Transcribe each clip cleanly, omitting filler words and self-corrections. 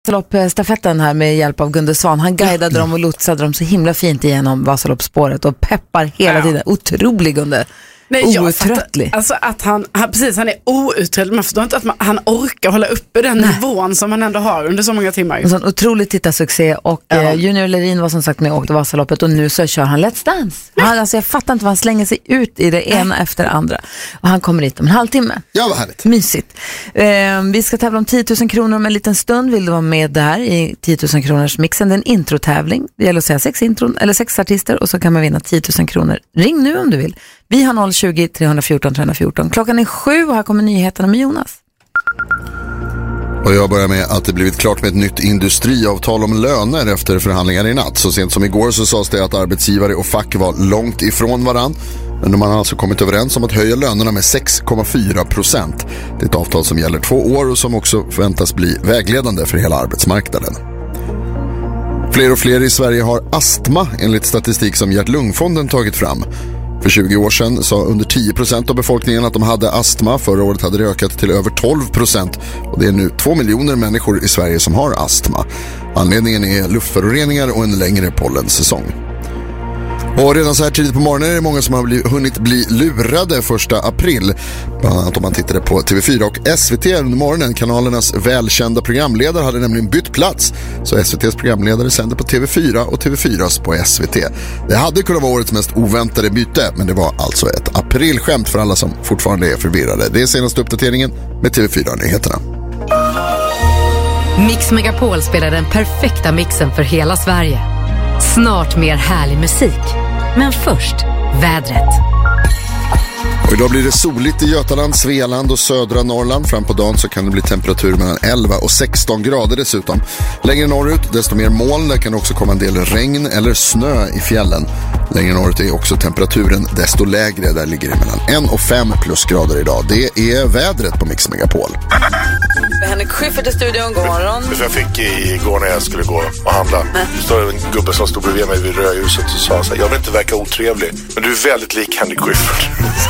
Vasaloppsstafetten här med hjälp av Gunde Svan. Han guidade dem och lotsade dem så himla fint igenom Vasaloppsspåret och peppar hela tiden. Otrolig Gunde. Outtröttlig. Alltså att han är outtröttlig. Man förstår inte att han orkar hålla uppe den nivån som han ändå har under så många timmar. En sån otrolig tittarsuccé. Och Junior Lerin var som sagt med och åkte Vasaloppet och nu så kör han Let's Dance. Alltså jag fattar inte vad han slänger sig ut i det ena efter det andra. Och han kommer hit om en halvtimme. Ja, vad härligt. Mysigt. Vi ska tävla om 10 000 kronor om en liten stund. Vill du vara med där i 10 000 kronors mixen? Det är en introtävling. Det gäller att säga 6 intron eller 6 artister och så kan man vinna 10 000 kronor. Ring nu om du vill. Vi har 020-314-314. Klockan är 7 och här kommer nyheterna med Jonas. Och jag börjar med att det blivit klart med ett nytt industriavtal om löner efter förhandlingar i natt. Så sent som igår så sades det att arbetsgivare och fack var långt ifrån varann. Men de har alltså kommit överens om att höja lönerna med 6,4%. Det är ett avtal som gäller 2 år och som också förväntas bli vägledande för hela arbetsmarknaden. Fler och fler i Sverige har astma enligt statistik som Hjärt-Lungfonden tagit fram. För 20 år sedan sa under 10% av befolkningen att de hade astma. Förra året hade det ökat till över 12% och det är nu 2 miljoner människor i Sverige som har astma. Anledningen är luftföroreningar och en längre pollensäsong. Och redan så här tidigt på morgonen är det många som har hunnit bli lurade 1 april. Bland annat om man tittade på TV4 och SVT under morgonen. Kanalernas välkända programledare hade nämligen bytt plats. Så SVTs programledare sände på TV4 och TV4s på SVT. Det hade kunnat vara årets mest oväntade byte, men det var alltså ett aprilskämt för alla som fortfarande är förvirrade. Det är senaste uppdateringen med TV4-nyheterna. Mix Megapol spelar den perfekta mixen för hela Sverige. Snart mer härlig musik. Men först, vädret. Och idag blir det soligt i Götaland, Svealand och södra Norrland. Fram på dagen så kan det bli temperatur mellan 11 och 16 grader dessutom. Längre norrut, desto mer moln. Där kan också komma en del regn eller snö i fjällen. Längre norrut är också temperaturen desto lägre. Där ligger det mellan 1 och 5 plusgrader idag. Det är vädret på Mix Megapol. Henrik Schyffert i studion, god morgon. Jag fick igår när jag skulle gå och handla. Det står en gubbe som stod bredvid mig vid rödljuset och sa så här: jag vill inte verka otrevlig, men du är väldigt lik Henrik Schyffert.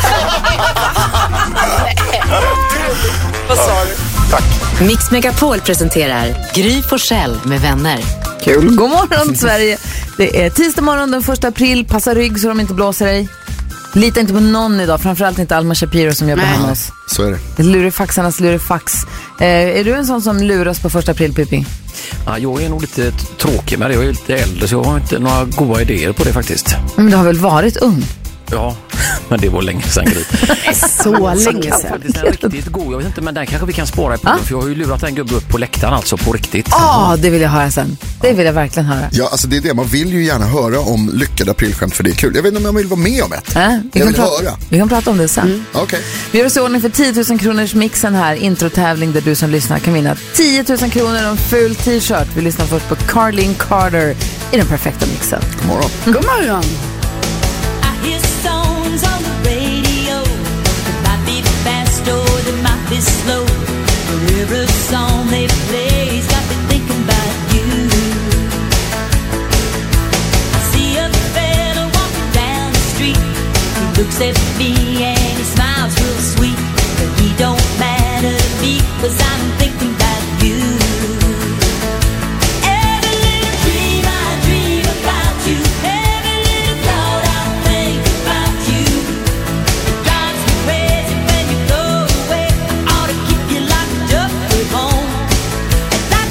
Vad sa du? Tack. Mix Megapol presenterar Gry Forssell med vänner. Kul, god morgon Sverige. Det är tisdag morgon den 1 april. Passa rygg så de inte blåser dig. Lita inte på någon idag, framförallt inte Alma Shapiro som jobbar med oss. Så är det. Lurifaxarnas lurifax. Är du en sån som luras på 1 april, Pippi? Ja, jag är nog lite tråkig med det. Jag är lite äldre så jag har inte några goda idéer på det faktiskt. Men du har väl varit ung? Ja, men det var länge sedan. Så länge sedan. Faktiskt en riktigt god, jag vet inte, men den kanske vi kan spara på. För jag har ju lurat en gubbe upp på läktaren alltså, på riktigt. Det vill jag höra sen. Det vill jag verkligen höra. Ja, alltså det är det. Man vill ju gärna höra om lyckade aprilskämt för det är kul. Jag vet inte om jag vill vara med om ett. Vi kan prata om det sen. Okej. Vi gör oss i ordning för 10 000 kronors mixen här. Introtävling där du som lyssnar kan vinna 10 000 kronor och en full t-shirt. Vi lyssnar först på Carlin Carter i den perfekta mixen. God morgon. God morgon. Slow, every song they play's got me thinking about you. I see a fella walking down the street. He looks at me and he smiles real sweet, but he don't matter to me 'cause I'm thinking about you. Every little dream I dream about you. Every little thought I think about you. It drives me crazy when you go away. Keep you locked up at home. It's like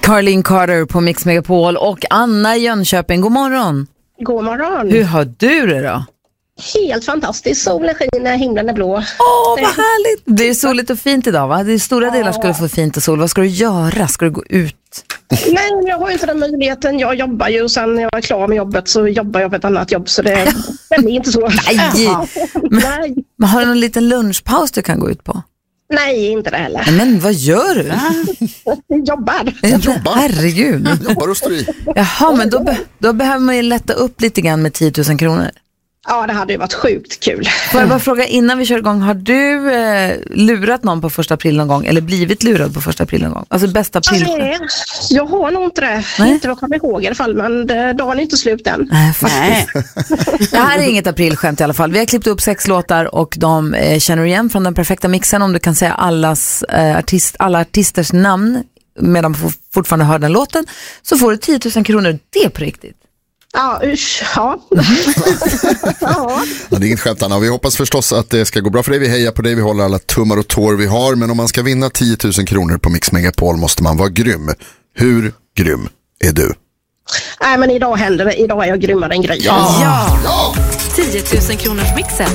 Caroline Carter på Mix Megapol och Anna i Jönköping. God morgon. God morgon. Hur har du det då? Helt fantastiskt. Solen skiner, himlen är blå. Vad härligt. Det är soligt och fint idag, va? Det är stora delar ska du få fint och sol. Vad ska du göra? Ska du gå ut? Nej, jag har inte den möjligheten. Jag jobbar ju och sen när jag är klar med jobbet så jobbar jag på ett annat jobb. Så det är inte så. Nej. Nej. Men har du någon liten lunchpaus du kan gå ut på? Nej, inte det heller. Men vad gör du? Jobbar. Herregud. Jobbar och står i. Jaha, men då behöver man ju lätta upp lite grann med 10 000 kronor. Ja, det hade ju varit sjukt kul. Får jag bara fråga innan vi kör igång, har du lurat någon på 1 april någon gång eller blivit lurad på 1 april någon gång? Alltså bästa april. Nej, jag har nog inte det. Nej? Inte vad jag kommer ihåg i alla fall, men dagen är inte slut än. Nej, faktiskt. Det här är inget aprilskämt i alla fall. Vi har klippt upp 6 låtar och de känner igen från den perfekta mixen. Om du kan säga alla artisters namn medan man fortfarande hör den låten så får du 10 000 kronor. Det är på riktigt. Ja, usch, ja. Ja, det är inget skämt, Anna. Vi hoppas förstås att det ska gå bra för dig. Vi hejar på dig, vi håller alla tummar och tår vi har. Men om man ska vinna 10 000 kronor på Mix Megapol måste man vara grym. Hur grym är du? Nej, men idag händer det. Idag är jag grymmare än grejer. Ja. 10 000 kronors mixen.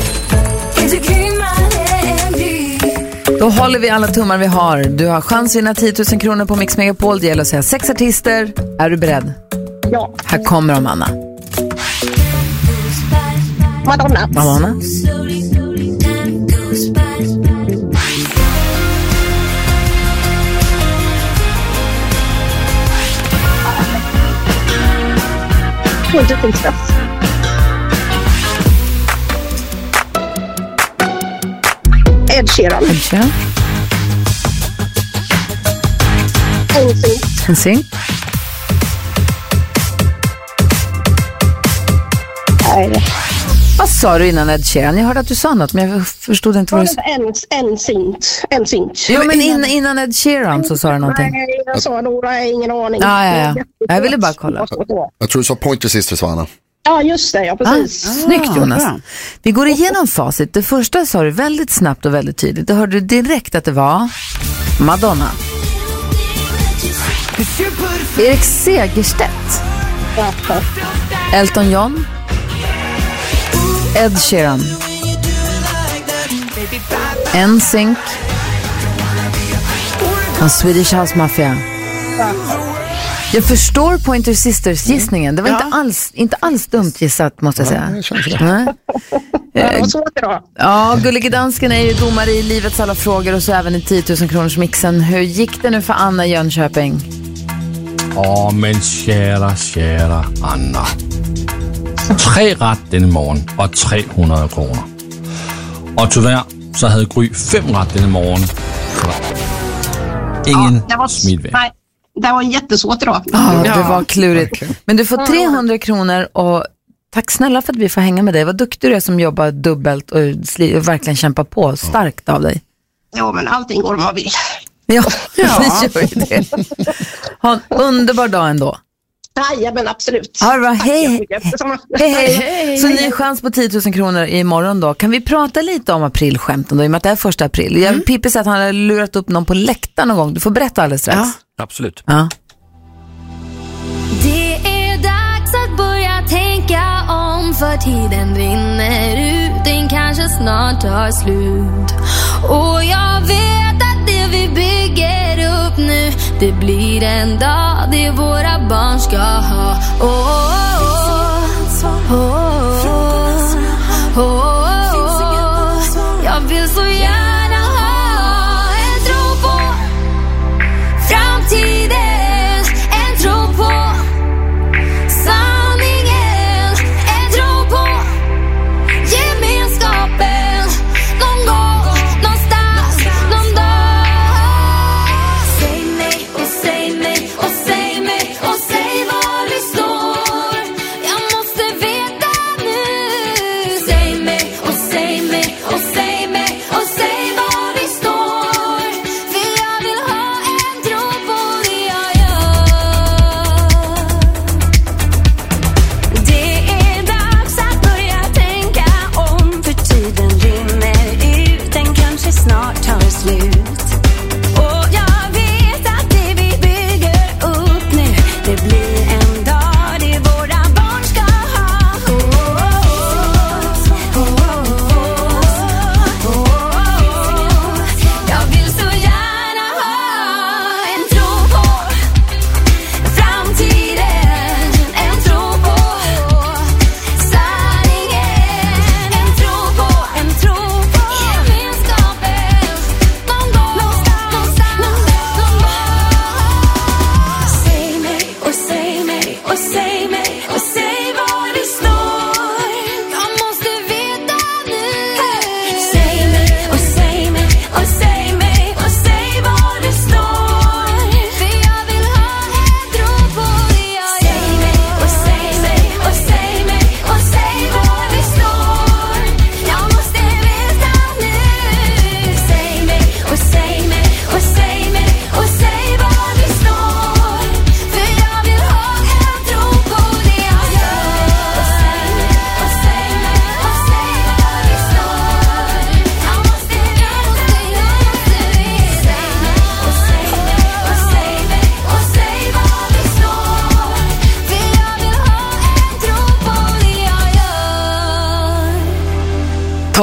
Då håller vi alla tummar vi har. Du har chans att vinna 10 000 kronor på Mix Megapol. Det gäller att säga 6 artister. Är du beredd? Ja. Här kommer de, Anna. Madonna. Ed Sheeran. NSYNC. Vad sa du innan Ed Sheeran? Jag hörde att du sa något, men jag förstod inte vad du sa. NSYNC. Jo, men innan Ed Sheeran så sa du någonting. Nej, jag sa några, ingen aning. Ja. Jag ville bara kolla. Jag tror du sa Pointer Sisters, Anna. Ja, just det, ja, precis. Snyggt, Jonas. Vi går igenom facit. Det första sa du väldigt snabbt och väldigt tydligt. Då hörde du direkt att det var Madonna. Erik Segerstedt. Elton John. Ed Sheeran. NSYNC. Och Swedish House Mafia. Jag förstår Pointer Sisters gissningen. Det var inte alls dumt gissat, måste jag säga. Ja, Gullige Dansken är ju domare i livets alla frågor och så även i 10 000 kronors mixen. Hur gick det nu för Anna i Jönköping? Men kära Anna. 3 rätt den morgon och 300 kronor. Och tyvärr så hade Gry 5 rätt den morgon. Ingen smidväg. Nej, det var jättesvårt idag. Ja, det var klurigt. Men du får 300 kronor och tack snälla för att vi får hänga med dig. Vad duktig du är som jobbar dubbelt och verkligen kämpar på. Starkt av dig. Ja, men allting går om man vill. Ja, vi gör ju det. Ha en underbar dag ändå. Nej, men absolut. Ja, bra. Hej. Så ny chans på 10 000 kronor imorgon då. Kan vi prata lite om aprilskämten då, i och med att det är 1 april? Pippi säger att han har lurat upp någon på läktaren någon gång. Du får berätta alldeles strax. Ja, absolut. Ja. Det är dags att börja tänka om, för tiden rinner ut, den kanske snart tar slut. Och jag vet att det vi bygger upp nu, det blir en dag det våra barn ska ha. Jag vill så gärna ha en tro på framtiden, en tro på sanningen, en tro på gemenskapen. Någon gång, någonstans, någon dag. Säg mig och säg mig och säg mig och säg vad du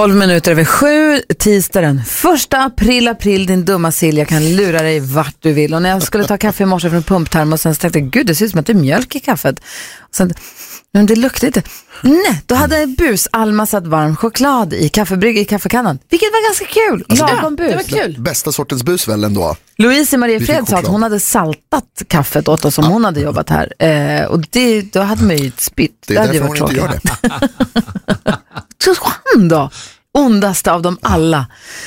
7:12, tisdag den 1 april, din dumma Silja kan lura dig vart du vill. Och när jag skulle ta kaffe i morse från pumptermosen så tänkte jag, gud det ser ut som att det är mjölk i kaffet. Och sen, men det luktar inte. Nej, då hade jag bus Alma satt varm choklad i kaffebrygg i kaffekannan. Vilket var ganska kul. Lagom bus. Det var kul. Bästa sortens bus väl ändå? Louise Mariefred sa att hon hade saltat kaffet åt oss som hon hade jobbat här. Och då hade man ju spytt. Det är därför hon inte gör det. Så han då? Ondaste av dem alla.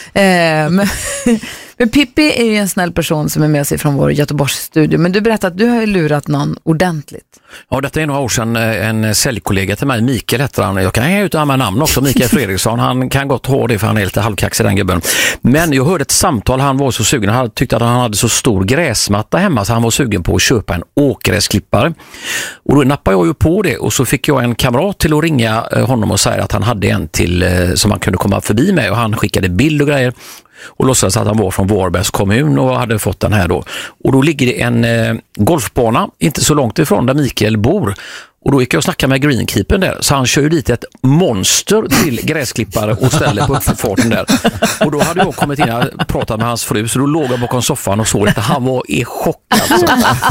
Men Pippi är ju en snäll person som är med sig från vår Göteborgsstudio. Men du berättade att du har ju lurat någon ordentligt. Ja, detta är några år sedan en säljkollega till mig, Mikael heter han. Jag kan hänga ut med namn också, Mikael Fredriksson. Han kan gott ha det för han är lite halvkaxig den gubben. Men jag hörde ett samtal, han var så sugen. Han tyckte att han hade så stor gräsmatta hemma så han var sugen på att köpa en åkgräsklippare. Och då nappade jag ju på det och så fick jag en kamrat till att ringa honom och säga att han hade en till som han kunde komma förbi med och han skickade bild och grejer. Och låtsades att han var från Varbergs kommun och hade fått den här då. Och då ligger det en golfbana inte så långt ifrån där Mikael bor. Och då gick jag och snackade med greenkeepern där. Så han kör ju dit ett monster till gräsklippare och ställer på uppfarten där. Och då hade jag kommit in och pratat med hans fru. Så då låg jag bakom soffan och såg att han var i chock. Alltså.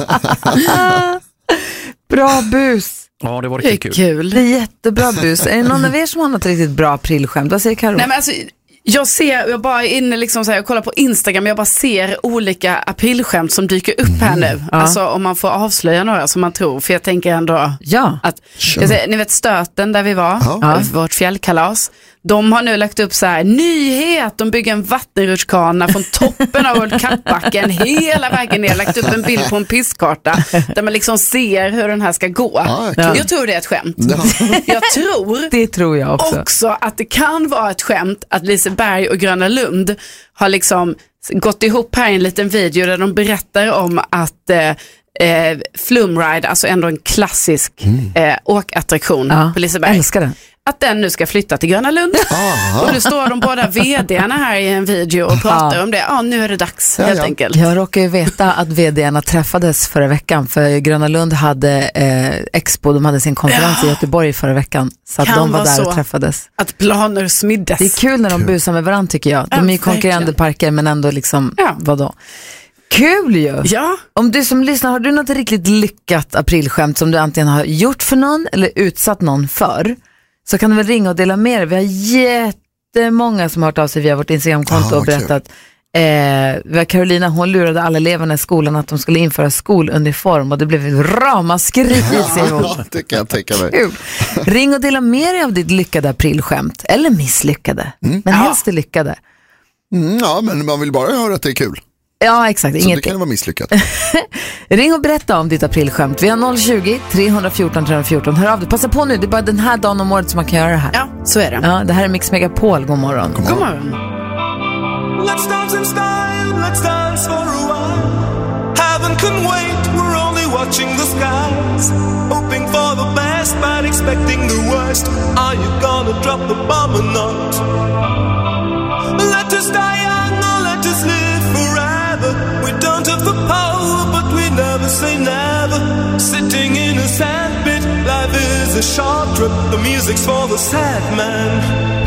Bra bus. Ja, det var riktigt kul. Det är jättebra bus. Är det någon av er som har något riktigt bra aprilskämt? Vad säger Karo? Nej, men alltså, jag bara är inne liksom så här, jag kollar på Instagram, jag bara ser olika aprilskämt som dyker upp här nu. Ja. Alltså om man får avslöja några som man tror, för jag tänker ändå att ni vet Stöten där vi var, vårt fjällkalas. De har nu lagt upp så här, nyhet, de bygger en vattenrutschkana från toppen av World Cup-backen hela vägen ner, lagt upp en bild på en pisskarta där man liksom ser hur den här ska gå. Jag tror det är ett skämt. Jag tror det tror jag också att det kan vara ett skämt att Liseberg och Gröna Lund har liksom gått ihop här i en liten video där de berättar om att Flumride, alltså ändå en klassisk åkattraktion på Liseberg. Älskar den. Att den nu ska flytta till Gröna Lund. Och nu står de båda vd:arna här i en video och pratar om det. Ja, nu är det dags helt enkelt. Jag råkar ju veta att vd:arna träffades förra veckan. För Gröna Lund hade Expo, de hade sin konferens i Göteborg förra veckan. Så att de var där och träffades. Att planer smiddes. Det är kul när de busar med varandra tycker jag. De är ju konkurrerande parker men ändå liksom, vadå? Kul ju! Ja. Om du som lyssnar, har du något riktigt lyckat aprilskämt som du antingen har gjort för någon eller utsatt någon för? Så kan du väl ringa och dela med dig. Vi har jättemånga som har hört av sig via vårt Instagramkonto och berättat. Vi har Carolina, hon lurade alla eleverna i skolan att de skulle införa skoluniform och det blev ett ramaskri. Det kan jag tänka mig. Kul. Ring och dela med dig av ditt lyckade aprilskämt. Eller misslyckade. Men helst det lyckade. Ja, men man vill bara höra att det är kul. Ja, exakt. Så det kan vara misslyckat. Ring och berätta om ditt aprilskämt. Vi har 020-314-314. Hör av dig. Passa på nu. Det är bara den här dagen om året som man kan göra det här. Ja, så är det. Ja, det här är Mix Megapol. God morgon. God morgon. Let's dance in style. Let's dance for a while. Heaven can wait. We're only watching the skies. Hoping for the best but expecting the worst. Are you gonna drop the bomb or not? Let us die young or let us live forever. We don't have the power, but we never say never. Sitting in a sandpit, life is a short trip. The music's for the sad man.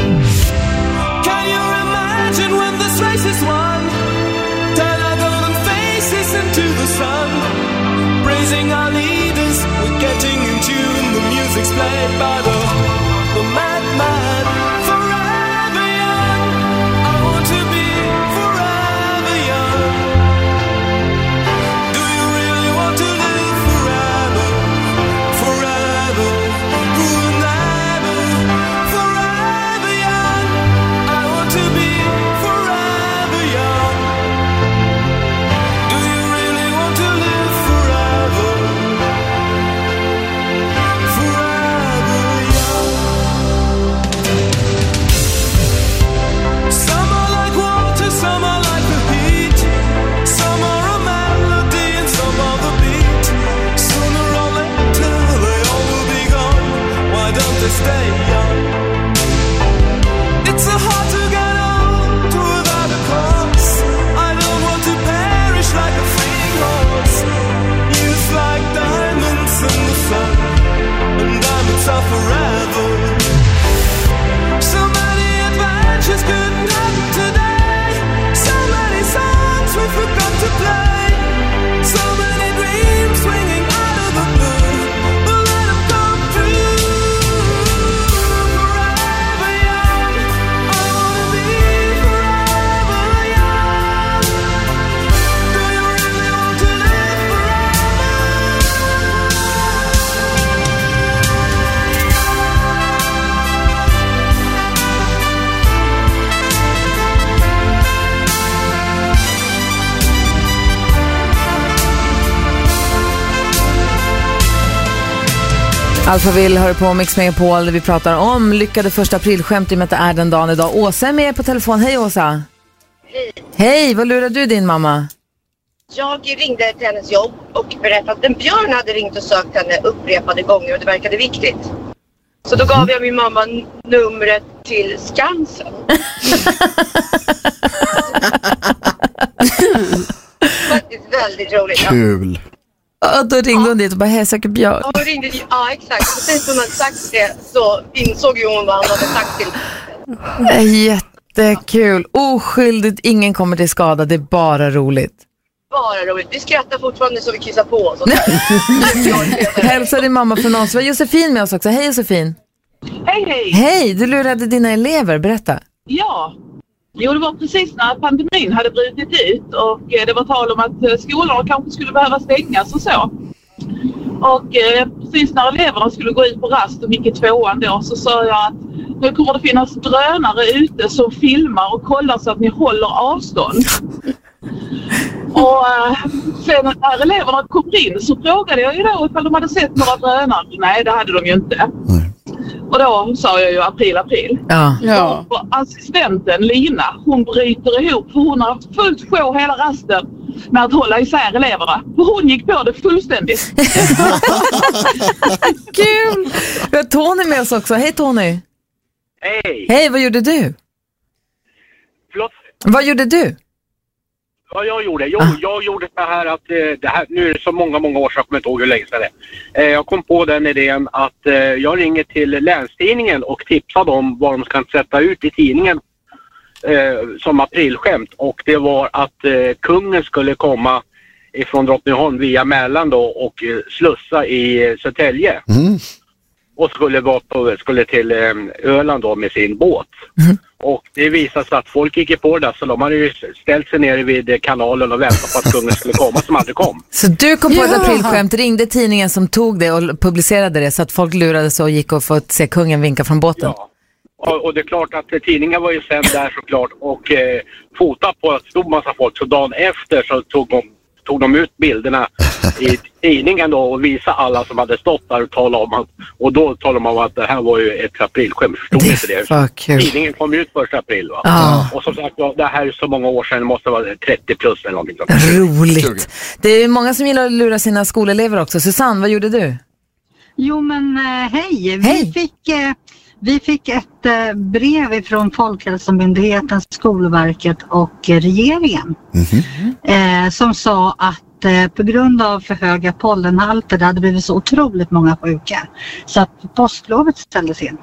Can you imagine when this race is won? Turn our golden faces into the sun. Praising our leaders, we're getting in tune. The music's played by the madman. Forever young, I want to be forever young. Do you really want to live forever? Forever, never. Forever young, I want to be forever young. Do you really want to live forever? Forever young. Alphaville hör på Mix Megapol där vi pratar om lyckade första aprilskämt i och med att det är den dagen idag. Åsa är med på telefon. Hej Åsa. Hej. Hej, vad lurar du din mamma? Jag ringde till hennes jobb och berättade att en björn hade ringt och sökt henne upprepade gånger och det verkade viktigt. Så då gav jag min mamma numret till Skansen. Faktiskt väldigt roligt. Kul. Ja, då ringde hon dit och bara, hej, söker björn. Ja, ja, exakt. Precis som hon hade sagt det så insåg ju hon vad han hade sagt till. Jättekul. Oskyldigt, ingen kommer till skada. Det är bara roligt. Bara roligt. Vi skrattar fortfarande så vi kissar på oss. Hälsa din mamma från oss. Vi har Josefin med oss också. Hej Josefin. Hej, hej. Hej, du lurade dina elever. Berätta. Ja. Jo, det var precis när pandemin hade brutit ut och det var tal om att skolorna kanske skulle behöva stängas och så. Och precis när eleverna skulle gå ut på rast och gick i 2:an då så sa jag att nu kommer det finnas drönare ute som filmar och kollar så att ni håller avstånd. Och sen när eleverna kom in så frågade jag ju då ifall de hade sett några drönare. Nej, det hade de ju inte. Och då sa jag ju april. Ja. Och assistenten Lina, hon bryter ihop för hon har haft fullt sjå hela rasten med att hålla isär eleverna. Och hon gick på det fullständigt. Kul! Vi har Tony med oss också. Hej Tony. Hej. Hej, vad gjorde du? Förlåt? Vad gjorde du? Vad jag gjorde? Jag gjorde så här att det här, nu är det så många år sedan, jag kommer inte ihåg hur länge sedan det är. Jag kom på den idén att jag ringer till Länstidningen och tipsar dem vad de ska sätta ut i tidningen som aprilskämt. Och det var att kungen skulle komma ifrån Drottningholm via Mällan då och slussa i Södertälje. Och skulle till Öland då med sin båt. Och det visade sig att folk gick på det där, så de hade ju ställt sig ner vid kanalen och väntat på att kungen skulle komma som aldrig kom. Så du kom på ett aprilskämt, ringde tidningen som tog det och publicerade det så att folk lurade sig och gick och fått se kungen vinka från båten? Ja, och det är klart att tidningen var ju sen där såklart och fotat på att det stod massa folk, så dagen efter så tog de ut bilderna i tidningen då och visade alla som hade stått där och talade om att det här var ju ett aprilskämt. Förstod inte det? Tidningen kom ut 1 april va? Och som sagt, det här är så många år sedan, det måste vara 30 plus eller någonting. Roligt. Det är många som gillar att lura sina skolelever också. Susanne, vad gjorde du? Jo men hej. Vi fick ett brev från Folkhälsomyndigheten, Skolverket och regeringen som sa att på grund av för höga pollenhalter det hade blivit så otroligt många sjuka så att påsklovet ställdes in.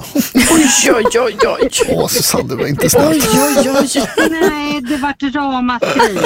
Oj. Åh, Susanne, det var inte snällt. Nej, det var ett ramaskri.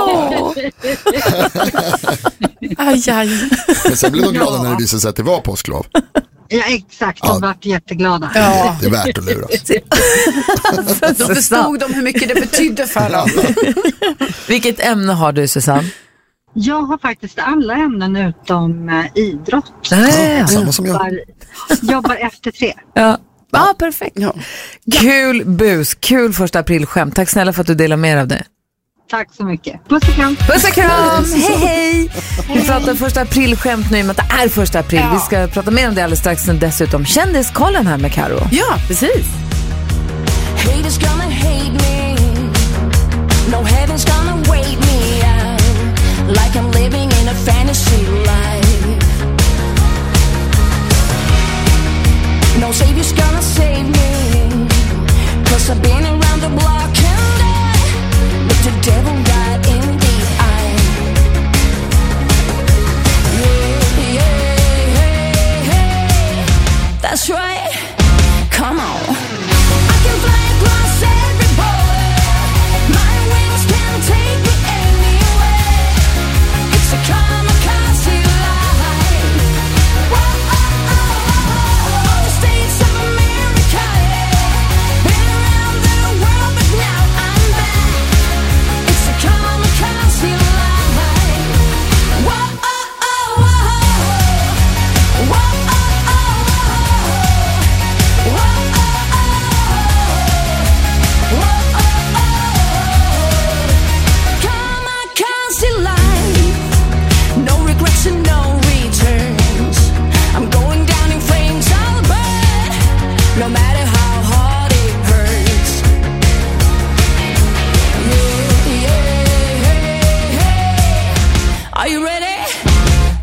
Men sen blev de glada när det visade sig att det var påsklov. Ja, exakt. De var jätteglada. Ja. Det är värt att luras. Då förstod de hur mycket det betydde för dem. Vilket ämne har du, Susanne? Jag har faktiskt alla ämnen utom idrott. Samma som jag. Jobbar efter 3. Ja, perfekt. Ja. Kul bus, kul 1 aprilskämt. Tack snälla för att du delar med av det. Tack så mycket. Puss och kram. Puss och kram. Hej. Vi pratar 1 aprilskämt nu, men det är 1 april. Vi ska prata mer om det alldeles strax. Dessutom kändiskollen här med Karo. Ja, precis. Haters gonna hate me. No heaven's gonna wait me out. Like I'm living in a fantasy life. No savior's gonna save me. 'Cause I've been around the block and I looked the devil right in the eye. Yeah. That's right. Come on. I can fly across every border.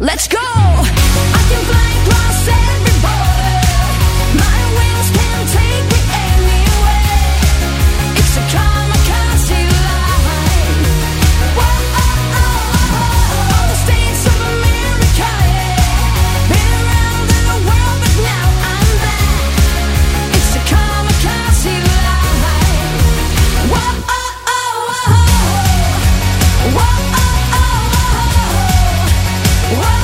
Let's go! I can fly across every border. My wings can take me anywhere. It's a kamikaze life. Whoa, oh, oh, oh. All the states of America, yeah. Been around the world, but now I'm back. It's a kamikaze life. Whoa, oh, oh, oh. Whoa, oh, oh, oh. Whoa.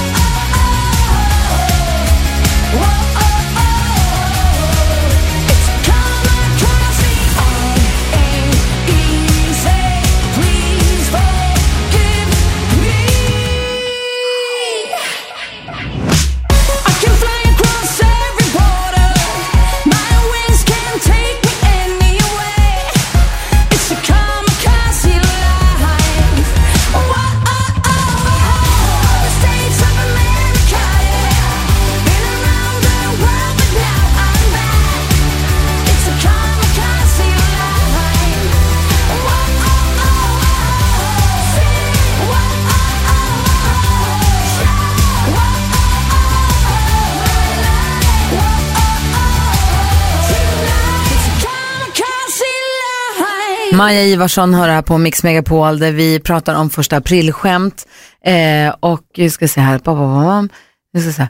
Maja Ivarsson hör här på Mix Megapol där vi pratar om första aprilskämt och jag ska se här jag ska se.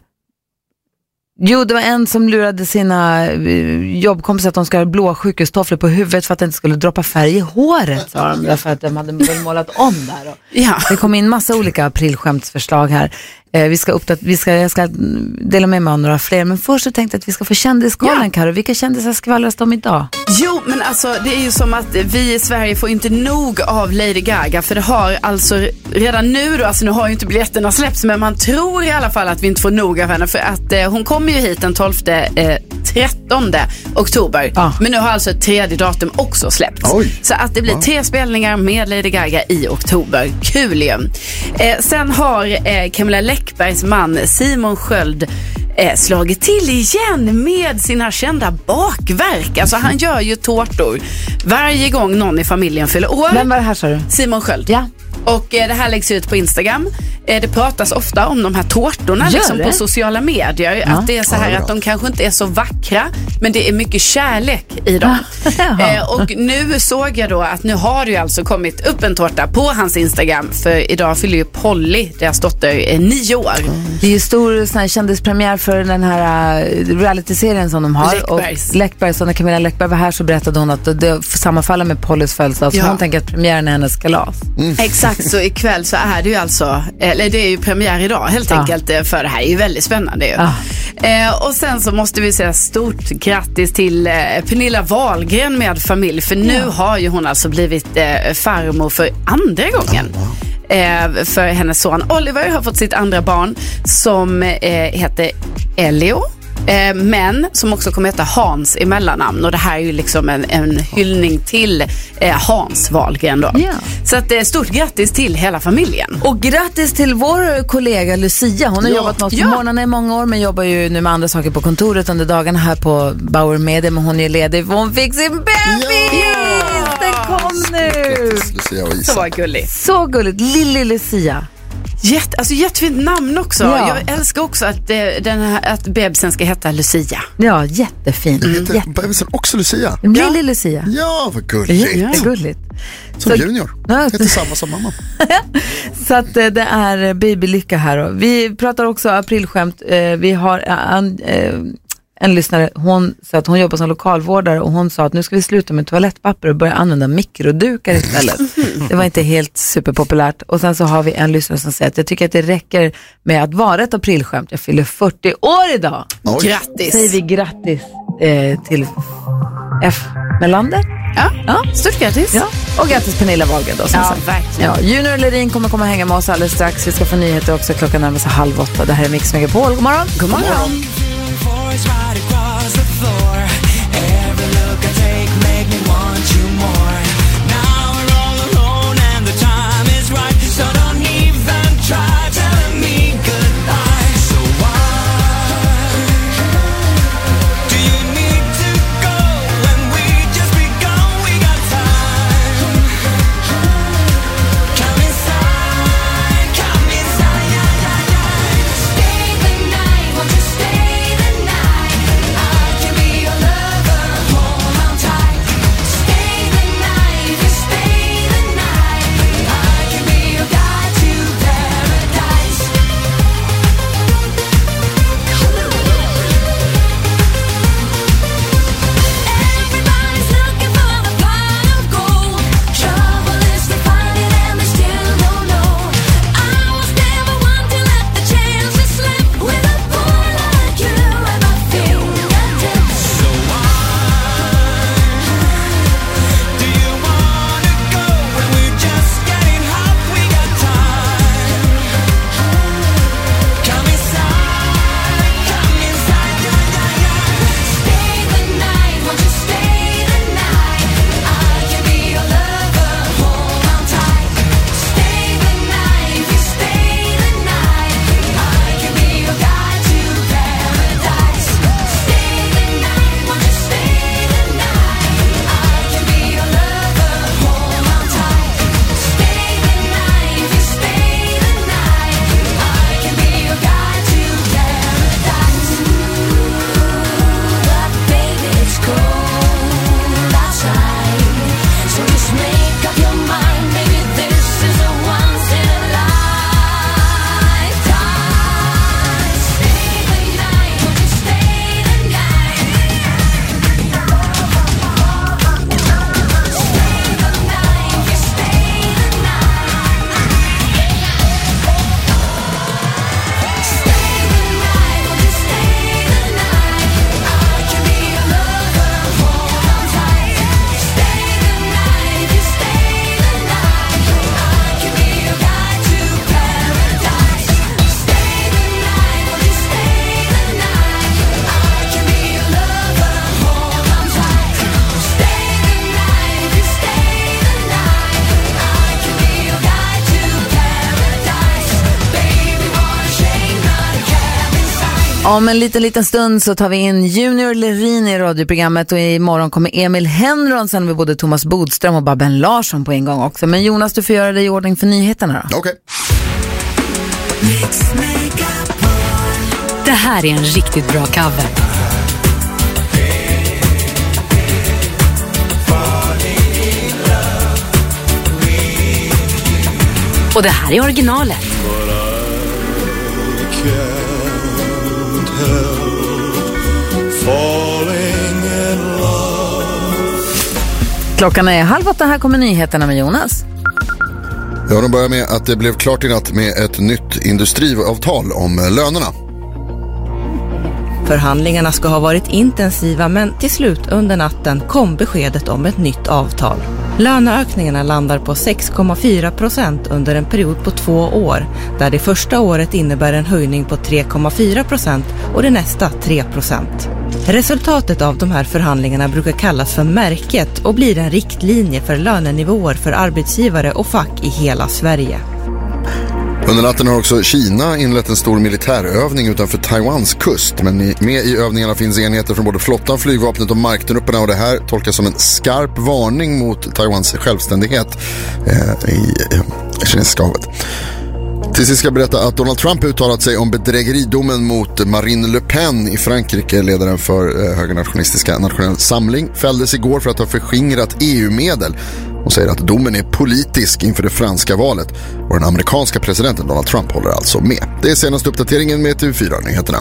Jo, det var en som lurade sina jobbkompisar att de ska ha blå sjukhustofflor på huvudet för att det inte skulle droppa färg i håret, sa de, därför att de hade väl målat om där. Ja. Det kom in massa olika aprilskämtsförslag här. Jag ska dela med mig av några fler, men först så tänkte jag att vi ska få kändisskalan, Karo. Vilka kändisar skvallras de idag? Jo, men alltså det är ju som att vi i Sverige får inte nog av Lady Gaga, för det har alltså redan nu då, alltså nu har ju inte biljetterna släppts, men man tror i alla fall att vi inte får nog av henne, för att hon kommer ju hit den 13 oktober, men nu har alltså ett tredje datum också släppts. Så att det blir 3 spelningar med Lady Gaga i oktober. Kul ju. Sen har Camilla Läckbergs man Simon Sköld slagit till igen med sina kända bakverk. Alltså han gör ju tårtor varje gång någon i familjen fyller år. Vem var det här, sa du? Simon Sköld. Ja. Och det här läggs ut på Instagram. Det pratas ofta om de här tårtorna liksom på sociala medier. Ja. Att det är så här att de kanske inte är så vackra, men det är mycket kärlek i dem. Och nu såg jag då att nu har det ju alltså kommit upp en tårta på hans Instagram. För idag fyller ju Polly, deras dotter, 9 år. Det är ju stor sån här kändispremiär för den här reality-serien som de har. Läckbergs. Och när Camilla Läckberg var här så berättade hon att det sammanfaller med Pollys födelsedag. Så hon tänker att premiären är hennes kalas. Exakt, så ikväll så är det ju alltså, eller det är ju premiär idag helt enkelt, för det här är ju väldigt spännande ju. Och sen så måste vi säga stort grattis till Pernilla Wahlgren med familj, för nu har ju hon alltså blivit farmor för andra gången. För hennes son Oliver har fått sitt andra barn som heter Elio, men som också kommer heta Hans i mellannamn. Och det här är ju liksom en hyllning till Hans Wahlgren då. Så att stort grattis till hela familjen. Och grattis till vår kollega Lucia. Hon har jobbat med oss på morgonen i många år, men jobbar ju nu med andra saker på kontoret under dagarna här på Bauer Media. Men hon är ledig för hon fick sin bebis! Den kom nu! Lucia och Isa. Så gulligt. Så gulligt, Lille Lucia. Jättefint namn också. Jag älskar också att bebisen ska heta Lucia. Ja, jättefint. Heter bebisen också Lucia? Lille Lucia. Ja, vad gulligt. Jättegulligt. Som Junior. Heter samma som mamma. Så att det är babylycka här. Och vi pratar också aprilskämt. Vi har en lyssnare, hon sa att hon jobbar som lokalvårdare och hon sa att nu ska vi sluta med toalettpapper och börja använda mikrodukar istället. Det var inte helt superpopulärt. Och sen så har vi en lyssnare som säger att jag tycker att det räcker med att vara ett aprilskämt. Jag fyller 40 år idag. Grattis! Säger vi grattis till F. Melander. Ja, stort grattis. Ja. Och grattis Pernilla Wahlgren då. Verkligen. Ja, Junior Lerin kommer komma hänga med oss alldeles strax. Vi ska få nyheter också, klockan närmar sig 7:30. Det här är Mix Megapol. God morgon. God morgon. Right across the floor. Every look I take make me want you more. Now we're all alone and the time is right. So don't even try telling me goodbye. So why do you need to go when we just begun? We got time. Come inside, yeah, yeah, yeah. Om en liten stund så tar vi in Junior Lerin i radioprogrammet och imorgon kommer Emil Henron, sen med både Thomas Bodström och Babben Larsson på en gång också. Men Jonas, du får göra dig i ordning för nyheterna då. Okej. Det här är en riktigt bra cover. Och det här är originalet. Klockan är 7:30, här kommer nyheterna med Jonas. Ja, de börjar med att det blev klart i natt med ett nytt industriavtal om lönerna. Förhandlingarna ska ha varit intensiva, men till slut under natten kom beskedet om ett nytt avtal. Löneökningarna landar på 6,4% under en period på 2 år, där det första året innebär en höjning på 3,4% och det nästa 3%. Resultatet av de här förhandlingarna brukar kallas för märket och blir en riktlinje för lönenivåer för arbetsgivare och fack i hela Sverige. Under natten har också Kina inlett en stor militärövning utanför Taiwans kust. Men med i övningarna finns enheter från både flottan, flygvapnet och marktrupperna. Och det här tolkas som en skarp varning mot Taiwans självständighet i Kinesiska havet. Till sist ska jag berätta att Donald Trump uttalat sig om bedrägeridomen mot Marine Le Pen i Frankrike. Ledaren för högernationalistiska Nationell Samling fälldes igår för att ha förskingrat EU-medel. Hon säger att domen är politisk inför det franska valet och den amerikanska presidenten Donald Trump håller alltså med. Det är senaste uppdateringen med TV4-nyheterna.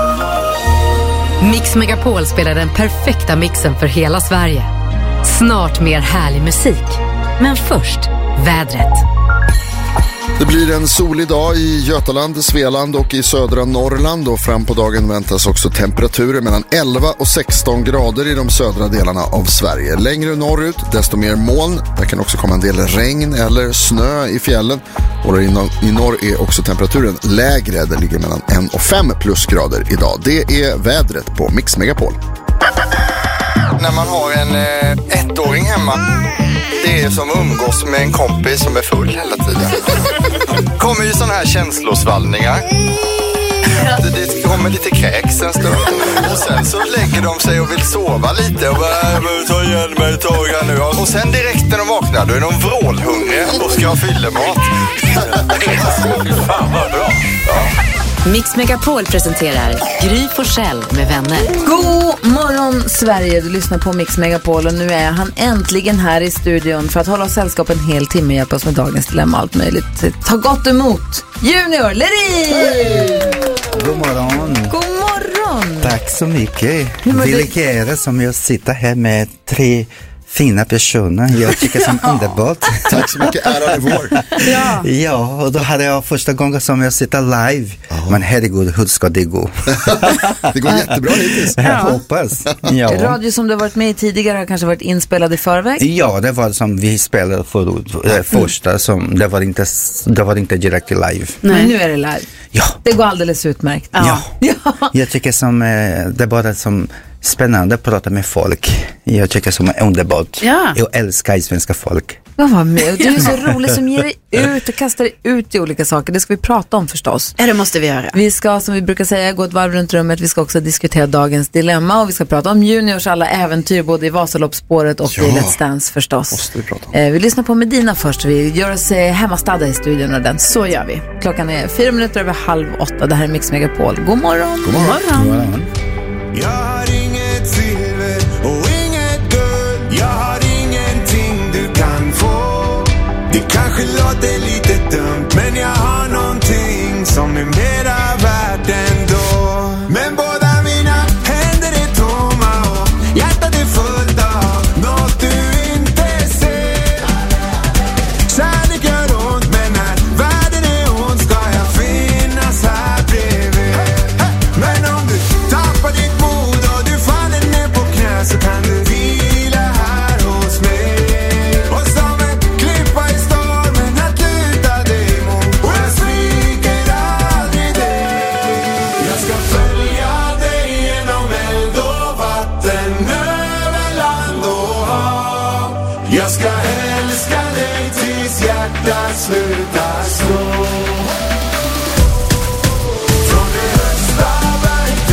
Mix Megapol spelar den perfekta mixen för hela Sverige. Snart mer härlig musik. Men först, vädret. Det blir en solig dag i Götaland, Svealand och i södra Norrland och fram på dagen väntas också temperaturer mellan 11 och 16 grader i de södra delarna av Sverige. Längre norrut, desto mer moln. Där kan också komma en del regn eller snö i fjällen. Och i norr är också temperaturen lägre. Det ligger mellan 1 och 5 plusgrader idag. Det är vädret på Mix Megapol. När man har en ettåring hemma, det är som umgås med en kompis som är full hela tiden. Kommer ju sådana här känslosvallningar. Det kommer lite kräks en stund. Och sen så lägger de sig och vill sova lite och bara, ta igen mig ett tag här nu. Och sen direkt när de vaknar, då är de vrålhungriga och ska ha fyllemat. Fy fan vad bra. Ja. Mix Megapol presenterar Gry Forssell med vänner. God morgon Sverige, du lyssnar på Mix Megapol och nu är han äntligen här i studion för att hålla oss sällskap en hel timme och hjälpa oss med dagens dilemma och allt möjligt. Ta gott emot Junior Lerin! God morgon. God morgon! Tack så mycket. Vilka är det som jag sitter här med 3 fina personer. Jag tycker som underbart. Tack så mycket, äran är vår. Ja, och då hade jag första gången som jag sitter live. Men herregud, hur ska det gå? Det går jättebra hittills. Jag hoppas. Ja. Radio som du har varit med i tidigare har kanske varit inspelad i förväg? Ja, det var som vi spelade förut. Första som det var inte direkt live. Men nu är det live. Ja. Det går alldeles utmärkt. Ja. Jag tycker som det bara som spännande att prata med folk. Jag tycker som är underbart. Ja. Jag älskar svenska folk. Ja, vad med. Du är så rolig som ger dig ut och kastar dig ut i olika saker. Det ska vi prata om förstås. Ja, det måste vi göra. Vi ska, som vi brukar säga, gå ett varv runt rummet. Vi ska också diskutera dagens dilemma och vi ska prata om juniors alla äventyr både i Vasaloppsspåret och i Let's Dance förstås. Måste vi prata om. Vi lyssnar på Medina först. Vi gör oss hemmastadda i studion och den. Så gör vi. Klockan är 4 minuter över 7:30. Det här är Mix Megapol. God morgon. God morgon. God morgon. Jag har inget silver och inget guld. Jag har ingenting du kan få. Det kanske låter lite dumt, men jag har någonting som är mera värt ändå. Men båda mina händer är tomma och hjärtat är fullt av något du inte ser. Kärlek gör ont, men när världen är ond ska jag finnas här bredvid. Men om du tappar ditt mod och du faller ner på knä så kan du vila här hos mig. Och som en klippa i stormen att luta dig mot. Och jag sviker aldrig dig. Jag ska följa dig genom eld och vatten, över land och hav. Jag ska älska dig tills hjärtat slutar slå. Från det högsta berget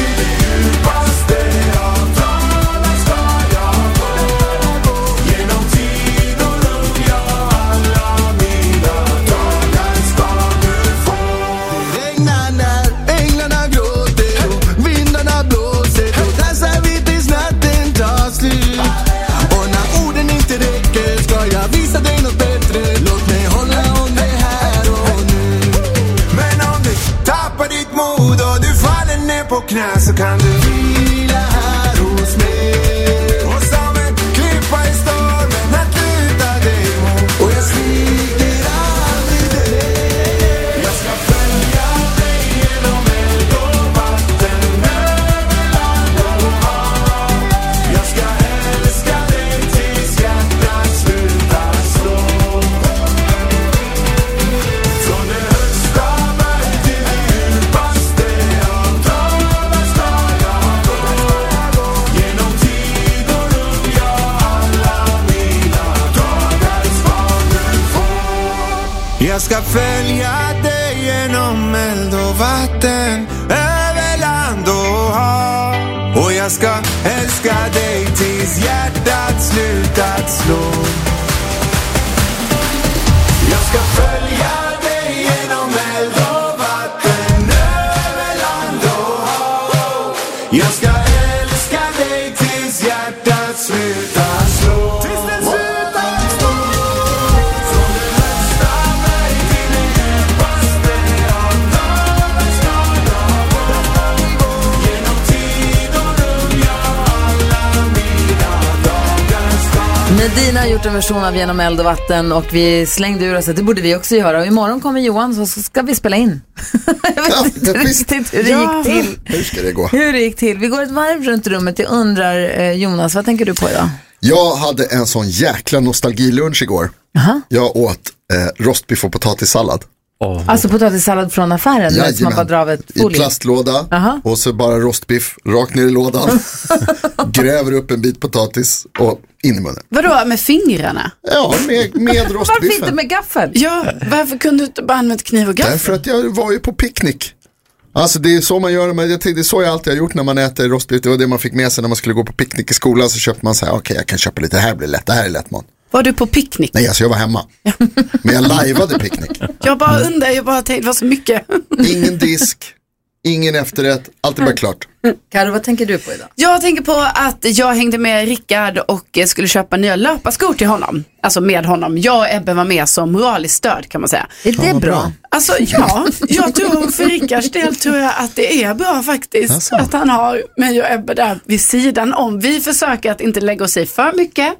knä så kan du vila här hos mig. Och som en klippa i stormen att luta dig mot. Och jag sviker aldrig dig. Jag ska följa dig genom eld och vatten, över land och hav. Jag ska älska dig tills hjärtat slutar slå. Från det högsta berg till det djupaste av dalar ska jag gå. Genom tid och rum, ja, alla mina dagars barn du får. Jag ska följa dig genom eld och vatten, över land och hav. Och jag ska älska dig tills hjärtat slutat slå. Jag ska följa dig genom eld och vatten, över land och hav. Jag ska älska dig tills hjärtat slutar slå. Tills det slutar slå. Från det högsta berg till det djupaste av dalar ska jag gå. Genom tid och rum, ja, alla mina dagars barn. Medina har gjort en version av Genom eld och vatten och vi slängde ur oss att det borde vi också göra. Och imorgon kommer Johan så ska vi spela in. Jag vet inte riktigt hur det gick till. Hur ska det gå? Hur det gick till. Vi går ett varv runt rummet. Jag undrar, Jonas, vad tänker du på idag? Jag hade en sån jäkla nostalgilunch igår. Jag åt rostbiff och potatissallad. Alltså potatissallad från affären som man Jajamän. bara drar av ett I folie. plastlåda och så bara rostbiff rakt ner i lådan. Gräver upp en bit potatis och in i munnen. Vadå, med fingrarna? Ja, med rostbiffen. Varför inte med gaffel? Ja, varför kunde du inte bara använda kniv och gaffel? Därför att jag var ju på picknick. Alltså det är så man gör, men det är så jag alltid har gjort när man äter rostbiff. Det var det man fick med sig när man skulle gå på picknick i skolan. Så köpte man så här, okej, jag kan köpa lite, det här blir lätt, det här är lätt mat. Var du på picknick? Nej, alltså jag var hemma. Men jag lajvade picknick. Jag bara undrar, jag bara tänkte, det var så mycket. Ingen disk, ingen efterrätt, allt är bara klart. Karo, vad tänker du på idag? Jag tänker på att jag hängde med Rickard och skulle köpa nya löparskor till honom. Alltså med honom. Jag och Ebbe var med som moraliskt stöd, kan man säga. Är det bra? Alltså ja, jag tror för Rickards del tror jag att det är bra faktiskt. Alltså. Att han har mig och Ebbe där vid sidan om. Vi försöker att inte lägga oss i för mycket.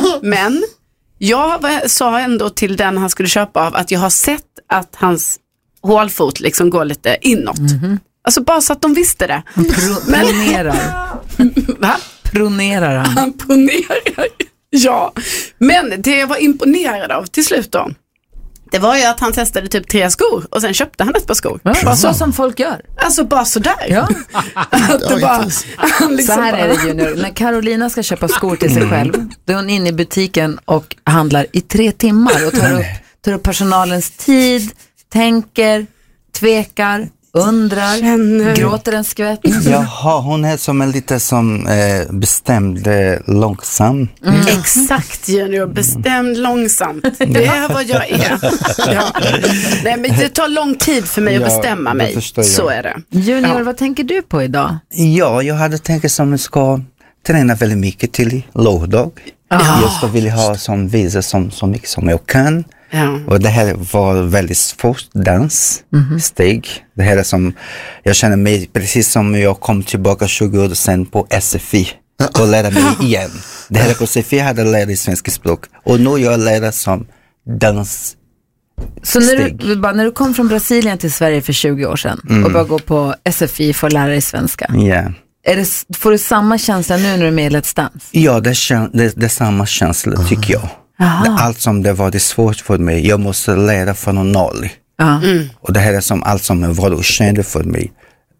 Men jag sa ändå till den han skulle köpa av att jag har sett att hans hålfot liksom går lite inåt. Alltså bara så att de visste det. Han pronerar. Va? Pronerar han? Han pronerar. Ja. Men det jag var imponerad av till slut då, det var ju att han testade typ 3 skor och sen köpte han ett par skor. Ja, bara så som folk gör. Alltså bara sådär. Ja. Att det bara, liksom så här är det ju nu. När Carolina ska köpa skor till sig själv, då är hon inne i butiken och handlar i 3 timmar och tar upp personalens tid, tänker, tvekar, undrar, gråter en skvätt. Jaha, hon är som en lite som bestämd långsam. Exakt, Junior, bestämd långsamt. Det är vad jag är. Ja. Nej, men det tar lång tid för mig att bestämma mig. Så är det. Junior, vad tänker du på idag? Ja, jag hade tänkt som jag ska träna väldigt mycket till lördag. Jag ska vilja ha som visa så mycket som jag kan. Ja. Och det här var väldigt svårt danssteg. Det här är som, jag känner mig precis som jag kom tillbaka 20 år sedan på SFI och lärde mig igen. Det här på SFI hade lärt i svenska språk och nu jag lär som dans. Så när du kom från Brasilien till Sverige för 20 år sedan och började gå på SFI för att lära dig svenska. Ja. Får du samma känsla nu när du är med i Let's Dance? Ja, det är samma känsla tycker jag. Allt som det var det svårt för mig, jag måste lära från noll. Och det här är som allt som var okänt för mig.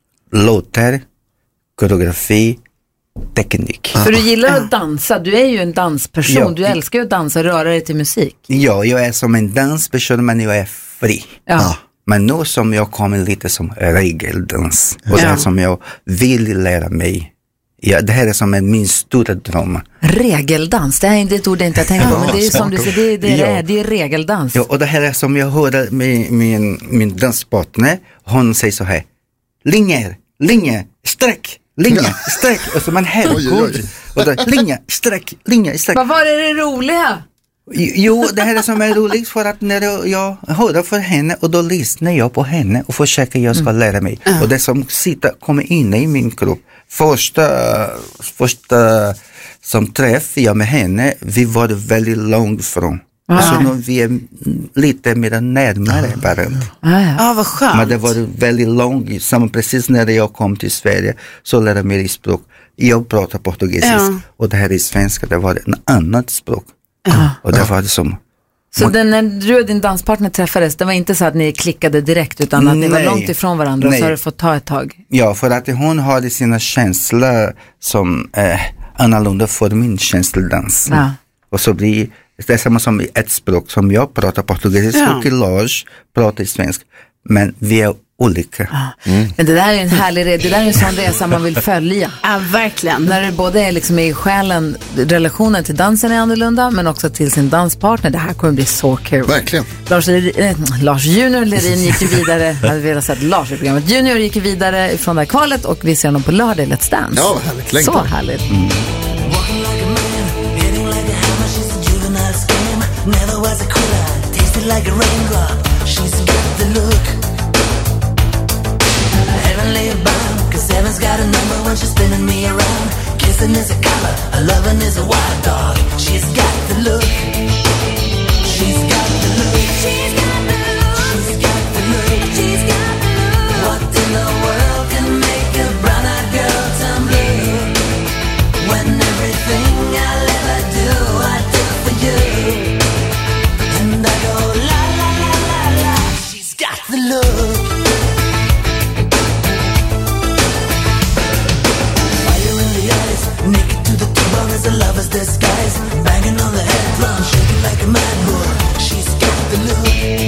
Låtar, koreografi, teknik. För du gillar att dansa, du är ju en dansperson, du älskar ju att dansa och röra dig till musik. Ja, jag är som en dansperson men jag är fri. Men nu som jag kommer lite som regeldans och det är som jag vill lära mig. Ja, det här är som min stora dröm. Regeldans, det är inte ett ord jag inte tänker på, men det är som du säger, det är regeldans. Ja, och det här är som jag hörde med min danspartner, hon säger så här: linje, sträck, och så man herregud. Och då, linje, sträck. Vad var det roliga? Jo, det här är som är roligt för att när jag hörde för henne och då lyssnar jag på henne och försöker jag ska lära mig. Och det som kommer in i min kropp. Första som träffade jag med henne, vi var väldigt långt från. Så nu vi är lite mer närmare varandra. Vad skönt. Men det var väldigt långt, som precis när jag kom till Sverige så lärde jag mig språk. Jag pratar portugisisk och det här är svenska, det var ett annat språk. Och det var det som... Så när du och din danspartner träffades, det var inte så att ni klickade direkt utan att ni var långt ifrån varandra och så har det fått ta ett tag? Ja, för att hon hade sina känslor som annorlunda för min känsldans. Och så blir det samma som ett språk som jag pratar portugisisk och Lars pratar svensk. Men vi är olika. Men det där är en härlig resa, det där är en sån resa man vill följa. Ja, verkligen. När det både är liksom i själen, relationen till dansen är annorlunda, men också till sin danspartner. Det här kommer bli så kul. Verkligen. Lars Junior Lerin gick ju vidare, jag hade velat säga Lars i programmet. Junior gick ju vidare från det här kvalet och vi ser honom på lördag i Let's Dance. Ja, härligt. Längtar. Så härligt. Never was a quitter, tasted like a raindrop. She's got the look. Heavenly bound, cause heaven's got a number when she's spinning me around. Kissing is a color, a loving is a wild dog. She's got the look. She's got the look. She's got the look. She's got the look. She's got the look. What in the world can make a brown-eyed girl turn blue? When everything I'll ever do, I do for you. And I go la la la la la. She's got the look. Fire in the eyes, naked to the bone as a lover's disguise. Banging on the head drum, shaking like a mad bull. She's got the look.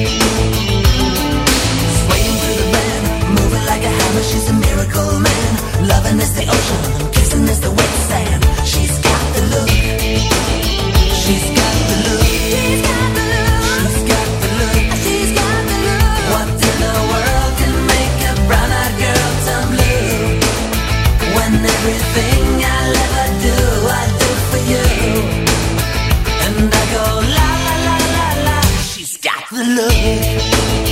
Swaying through the band, moving like a hammer. She's a miracle man. Loving is the ocean, kissing is the wet sand. She's got the look. She's got the look. She's got the look. She's got the look. She's got the look. What in the world can make a brown-eyed girl turn blue? When everything I'll ever do, I do for you. And I go la la la la la. She's got the look.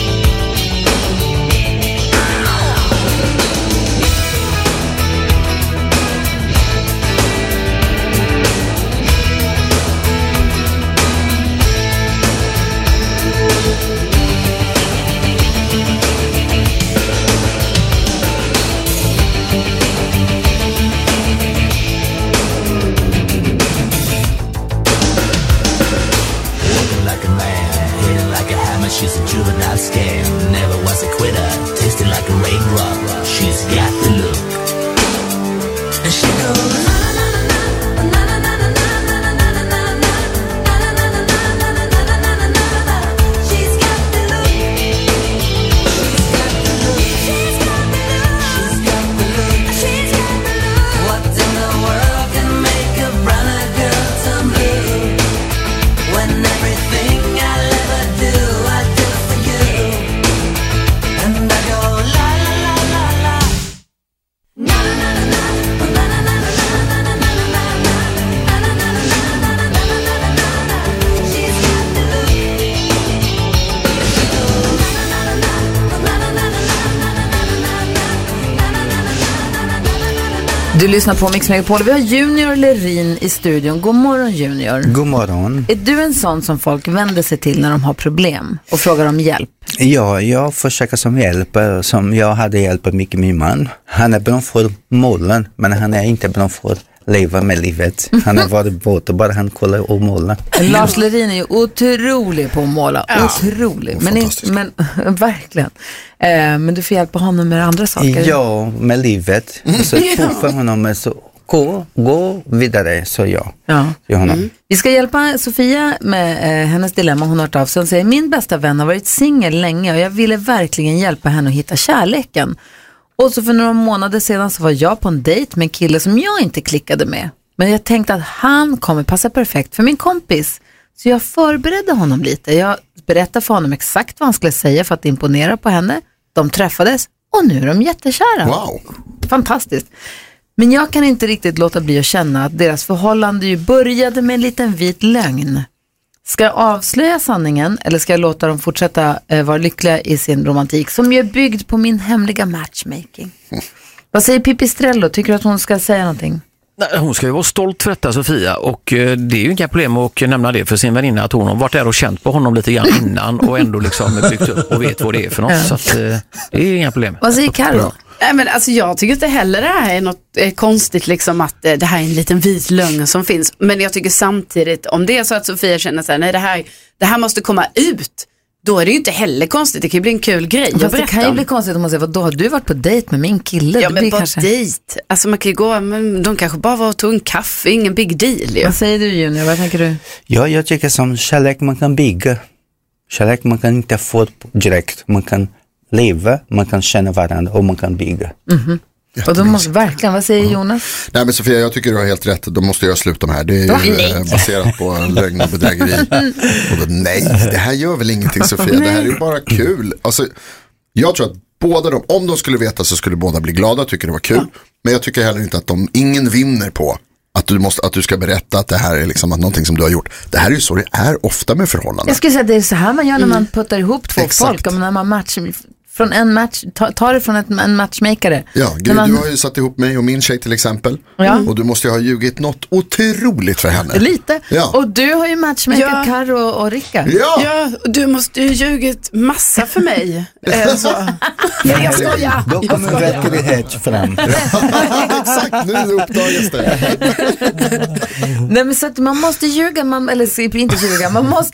She's a juvenile scam, never was a quitter, tasted like a raindrop. She's got the look. And she goes na na na na na na na na na na na na na. She's got the look. She's got the look. She's got the look. She's got the look. What in the world can make a brown-eyed girl turn blue? When everything I'll ever do, I do for you. And I go la la la la la. Na na na na na na na na na na na na na. She's got the look. Du lyssnar på Mix Megapol. Vi har Junior Lerin i studion. God morgon Junior. God morgon. Är du en sån som folk vänder sig till när de har problem och frågar om hjälp? Ja, jag försöker som hjälp. Som jag hade hjälpt mycket min man. Han är bra för målen, men han är inte bra för leva med livet. Han har varit båt bara han kollar och målar. Lars Lerin är ju otrolig på att måla. Otrolig. Men verkligen. Men du får hjälpa honom med andra saker. Ja, med livet. Så puffa honom med så gå vidare, så ja. Vi ska hjälpa Sofia med hennes dilemma. Hon har hört av sig och säger: min bästa vän har varit singel länge och jag ville verkligen hjälpa henne att hitta kärleken. Och så för några månader sedan så var jag på en dejt med en kille som jag inte klickade med. Men jag tänkte att han kommer passa perfekt för min kompis. Så jag förberedde honom lite. Jag berättade för honom exakt vad han skulle säga för att imponera på henne. De träffades och nu är de jättekära. Wow. Fantastiskt. Men jag kan inte riktigt låta bli att känna att deras förhållande ju började med en liten vit lögn. Ska jag avslöja sanningen eller ska jag låta dem fortsätta vara lyckliga i sin romantik som ju är byggd på min hemliga matchmaking? Vad säger Pipistrello? Tycker du att hon ska säga någonting? Hon ska ju vara stolt för detta, Sofia, och det är ju inga problem att nämna det för sin väninna att hon har varit där och känt på honom lite grann innan och ändå liksom byggt upp och vet vad det är för något, så att det är inga problem. Vad säger Karo? Nej, men alltså jag tycker inte heller det här är något konstigt liksom att det här är en liten vit lögn som finns, men jag tycker samtidigt om det är så att Sofia känner så här, nej det här måste komma ut, då är det ju inte heller konstigt. Det kan ju bli en kul grej. Fast det kan ju bli konstigt om man säger, då har du varit på dejt med min kille? Ja, men på kanske... dejt. Alltså man kan ju gå, men de kanske bara var och tog en kaffe, ingen big deal. Ja. Vad säger du, Junior? Vad tänker du? Ja, jag tycker som kärlek man kan bygga. Kärlek man kan inte få direkt. Man kan leva, man kan känna varandra och man kan bygga. Mm-hmm. Och då måste verkligen, vad säger Jonas? Nej men Sofia, jag tycker du har helt rätt. Då måste jag sluta med det här. Det är ju baserat på lögn och bedrägeri. Och då, nej, det här gör väl ingenting, Sofia. Det här är ju bara kul. Alltså, jag tror att båda de, om de skulle veta så skulle båda bli glada, tycker det var kul. Men jag tycker heller inte att ingen vinner på att du ska berätta att det här är liksom någonting som du har gjort. Det här är ju så det är ofta med förhållanden. Jag skulle säga att det är så här man gör när man puttar ihop två folk. Om när man matchar från en match, ta det från en matchmakare. Ja, Gry, du har ju satt ihop mig och min tjej till exempel. Ja. Och du måste ju ha ljugit något otroligt för henne. Lite. Ja. Och du har ju matchmakat Karo och Rickard. Ja, och du måste ju ljugit massa för mig. Jag skojar. Då kommer verklighet fram. Exakt, nu uppdagas det. Nej, men så att man måste ljuga, eller inte ljuga,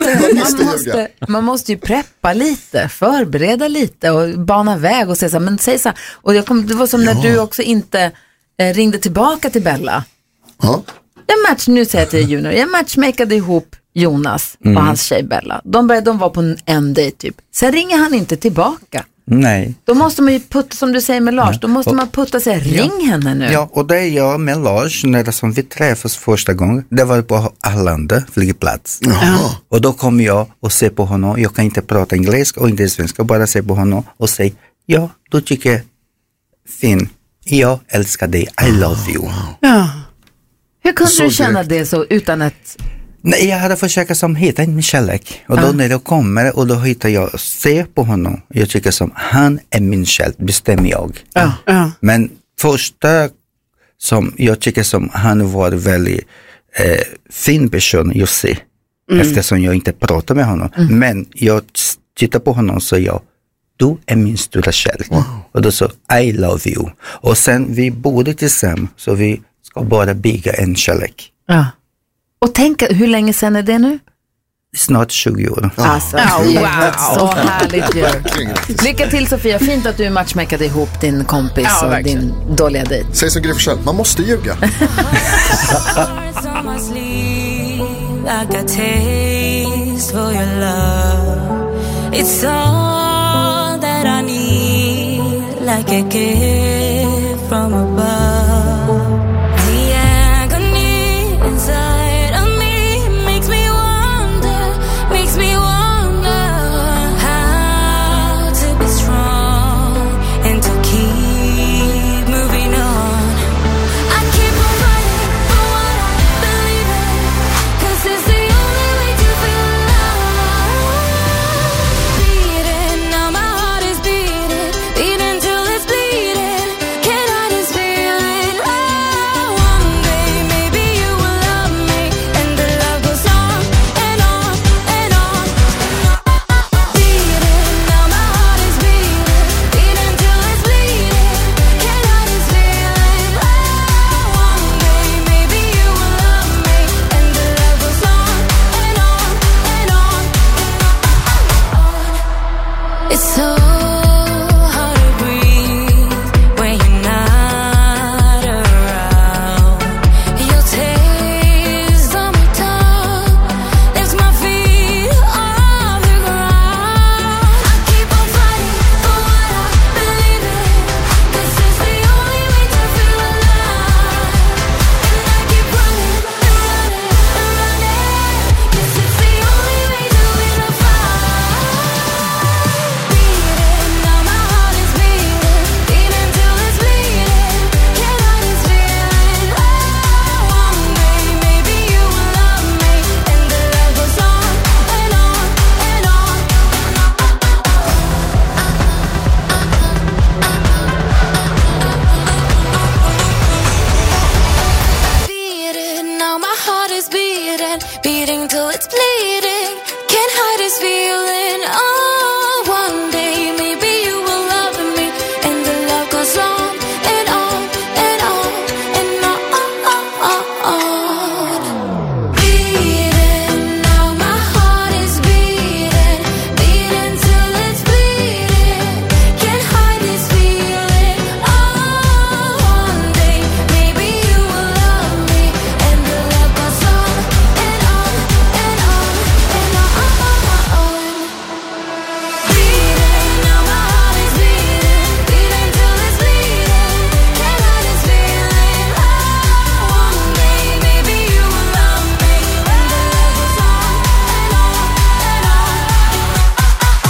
man måste ju preppa lite, förbereda lite och bana väg och säga så här, men säg så här. Och det var som när du också inte ringde tillbaka till Bella. Ja. Nu säger jag till Junior, jag matchmakade ihop Jonas och hans tjej Bella. De var på en dejt typ. Sen ringer han inte tillbaka. Nej. Då måste man ju putta, som du säger med Lars, då måste man putta sig, ring henne nu. Ja, och det är jag med Lars, när som vi träffas första gången, det var på Arlanda flygplats. Och då kom jag och ser på honom, jag kan inte prata engelska och inte svenska, bara se på honom och säga, ja, du tycker fin, jag älskar dig, I love you. Ja. Hur kunde du känna det så utan att... Nej, jag hade försökt som hitta min kärlek. Och då när jag kommer och då hittar jag, ser på honom. Jag tycker som, han är min kärlek, bestämmer jag. Men första som jag tycker som, han var väldigt fin person just se. Eftersom jag inte pratar med honom. Men jag tittar på honom och säger, du är min stora kärlek. Och då så, I love you. Och sen vi bodde tillsammans, så vi ska bara bygga en kärlek. Ja. Och tänk, hur länge sedan är det nu? Snart 20 år. Alltså, så härligt ju. Lycka till Sofia, fint att du matchmakade ihop din kompis och din dåliga dejt. Säg som Gry Forssell, man måste ljuga.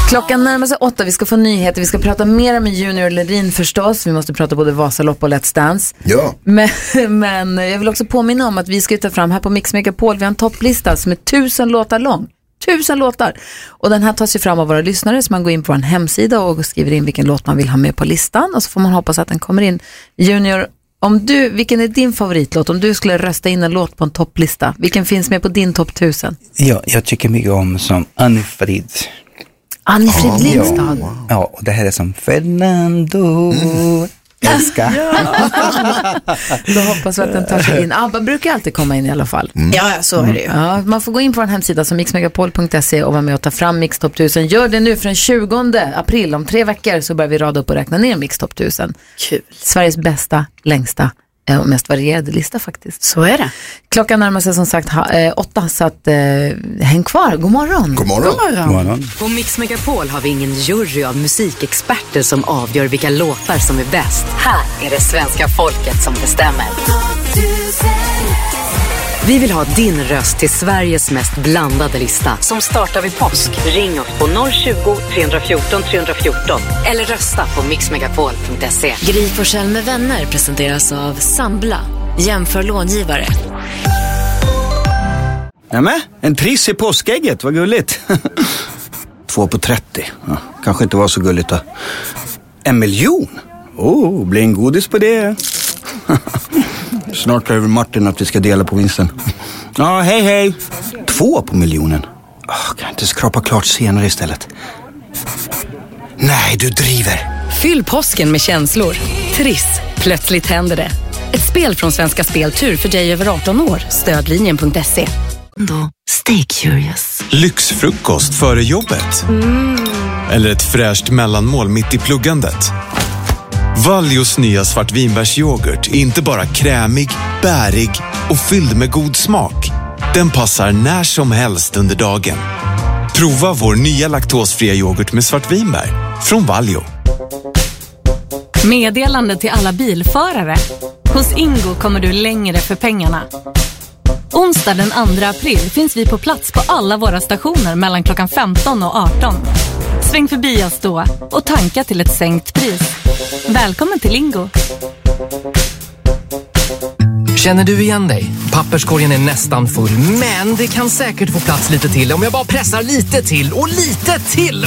Klockan närmar sig 8, vi ska få nyheter, vi ska prata mer med Junior Ledin förstås, vi måste prata både Vasalopp och Let's Dance. Ja. Men jag vill också påminna om att vi ska ta fram här på Mix Megapol, vi har en topplista som är 1000 låtar lång. 1000 låtar. Och den här tas ju fram av våra lyssnare, så man går in på en hemsida och skriver in vilken låt man vill ha med på listan, och så får man hoppas att den kommer in. Junior, vilken är din favoritlåt? Om du skulle rösta in en låt på en topplista, vilken finns med på din topp 1000? Ja, jag tycker mycket om som Anni-Frid. Anni-Frid Lindstad. Ja, och det här är som Fernando. Älskar. Då hoppas vi att den tar sig in. ABBA brukar alltid komma in i alla fall. Ja, så är det ju. Ja, man får gå in på en hemsida som mixmegapol.se och vara med och ta fram Mix Top 1000. Gör det nu för den 20 april. Om 3 veckor så börjar vi rada upp och räkna ner Mix Top 1000. Kul. Sveriges bästa, längsta och mest varierade lista faktiskt. Så är det. Klockan närmar sig som sagt 8, så att häng kvar. God morgon. God morgon. God morgon. På Mix Megapol har vi ingen jury av musikexperter som avgör vilka låtar som är bäst. Här är det svenska folket som bestämmer. Vi vill ha din röst till Sveriges mest blandade lista som startar vid påsk. Ring oss på 020 314 314 eller rösta på mixmegapol.se. Gry Forssell med vänner presenteras av Sambla. Jämför långivare. Nämen, en triss i påskägget, vad gulligt. 2 på 30, ja, kanske inte var så gulligt då. 1 miljon? Blir en godis på det. Snart över Martin att vi ska dela på vinsten. Ja, hej. 2 på miljonen. Kan jag inte skrapa klart senare istället? Nej, du driver. Fyll påsken med känslor. Triss, plötsligt händer det. Ett spel från Svenska Speltur för dig över 18 år. Stödlinjen.se. Stay curious. Lyxfrukost före jobbet. Eller ett fräscht mellanmål mitt i pluggandet. Valjos nya svartvinbärsyoghurt är inte bara krämig, bärig och fylld med god smak. Den passar när som helst under dagen. Prova vår nya laktosfria yoghurt med svartvinbär från Valjo. Meddelande till alla bilförare. Hos Ingo kommer du längre för pengarna. Onsdag den 2 april finns vi på plats på alla våra stationer mellan klockan 15 och 18. Sväng förbi oss då och tanka till ett sänkt pris. Välkommen till Ingo. Känner du igen dig? Papperskorgen är nästan full, men det kan säkert få plats lite till om jag bara pressar lite till och lite till.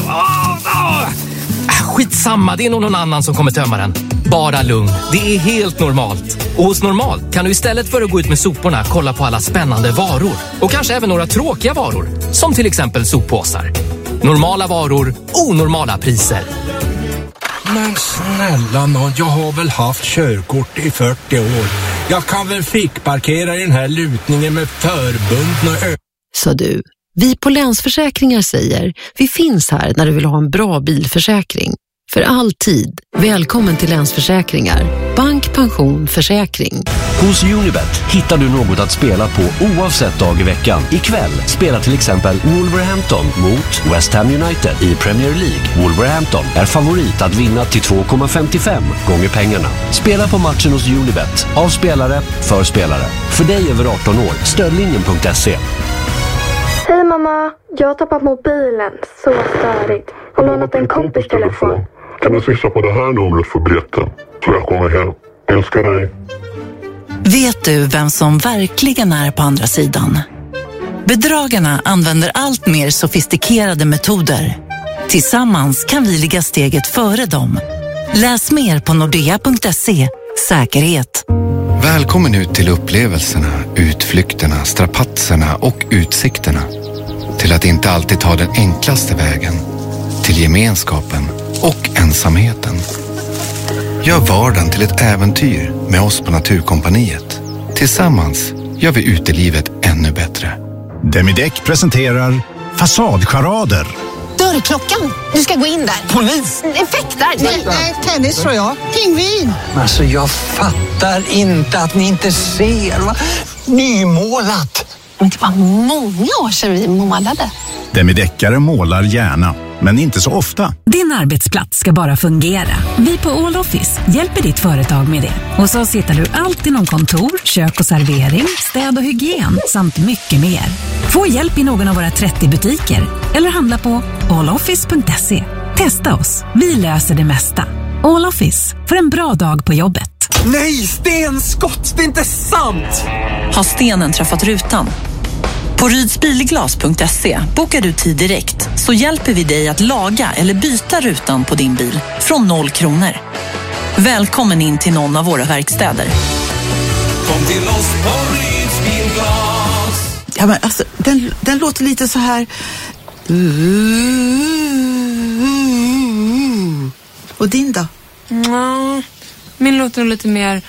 Skitsamma, det är någon annan som kommer tömma den. Bara lugn, det är helt normalt. Och hos Normalt kan du istället för att gå ut med soporna kolla på alla spännande varor. Och kanske även några tråkiga varor, som till exempel soppåsar. Normala varor, onormala priser. Men snälla nån, jag har väl haft körkort i 40 år. Jag kan väl fickparkera i den här lutningen med förbundna Så du, vi på Länsförsäkringar säger, vi finns här när du vill ha en bra bilförsäkring. För alltid. Välkommen till Länsförsäkringar. Bank, pension, försäkring. Hos Unibet hittar du något att spela på oavsett dag i veckan. Ikväll spelar till exempel Wolverhampton mot West Ham United i Premier League. Wolverhampton är favorit att vinna till 2,55 gånger pengarna. Spela på matchen hos Unibet. Av spelare, för spelare. För dig över 18 år. Stödlinjen.se. Hej mamma, jag har tappat mobilen. Så störigt. Har lånat en kompis telefon. Kan du swisha på det här numret för biljetten? Så jag kommer hem. Älskar dig. Vet du vem som verkligen är på andra sidan? Bedragarna använder allt mer sofistikerade metoder. Tillsammans kan vi ligga steget före dem. Läs mer på nordea.se. Säkerhet. Välkommen ut till upplevelserna, utflykterna, strapatserna och utsikterna. Till att inte alltid ta den enklaste vägen. Till gemenskapen och ensamheten. Gör vardagen till ett äventyr med oss på Naturkompaniet. Tillsammans gör vi utelivet ännu bättre. Demideck presenterar Fasadcharader. Dörrklockan. Du ska gå in där. Polis? Effektar. Nej, tennis tror jag. Pingvin. Alltså jag fattar inte att ni inte ser. Nymålat. Men det var många år sedan vi målade. Demideckare målar gärna. men inte så ofta. Din arbetsplats ska bara fungera. Vi på All Office hjälper ditt företag med det. Hos oss hittar du allt inom kontor, kök och servering, städ och hygien samt mycket mer. Få hjälp i någon av våra 30 butiker eller handla på alloffice.se. Testa oss, vi löser det mesta. All Office, för en bra dag på jobbet. Nej, stenskott! Det är inte sant! Har stenen träffat rutan? På rydsbilglas.se bokar du tid direkt så hjälper vi dig att laga eller byta rutan på din bil från 0 kronor. Välkommen in till någon av våra verkstäder. Kom till oss på Rydsbilglas. Ja, men alltså, den låter lite så här... Och din då? Ja, min låter lite mer...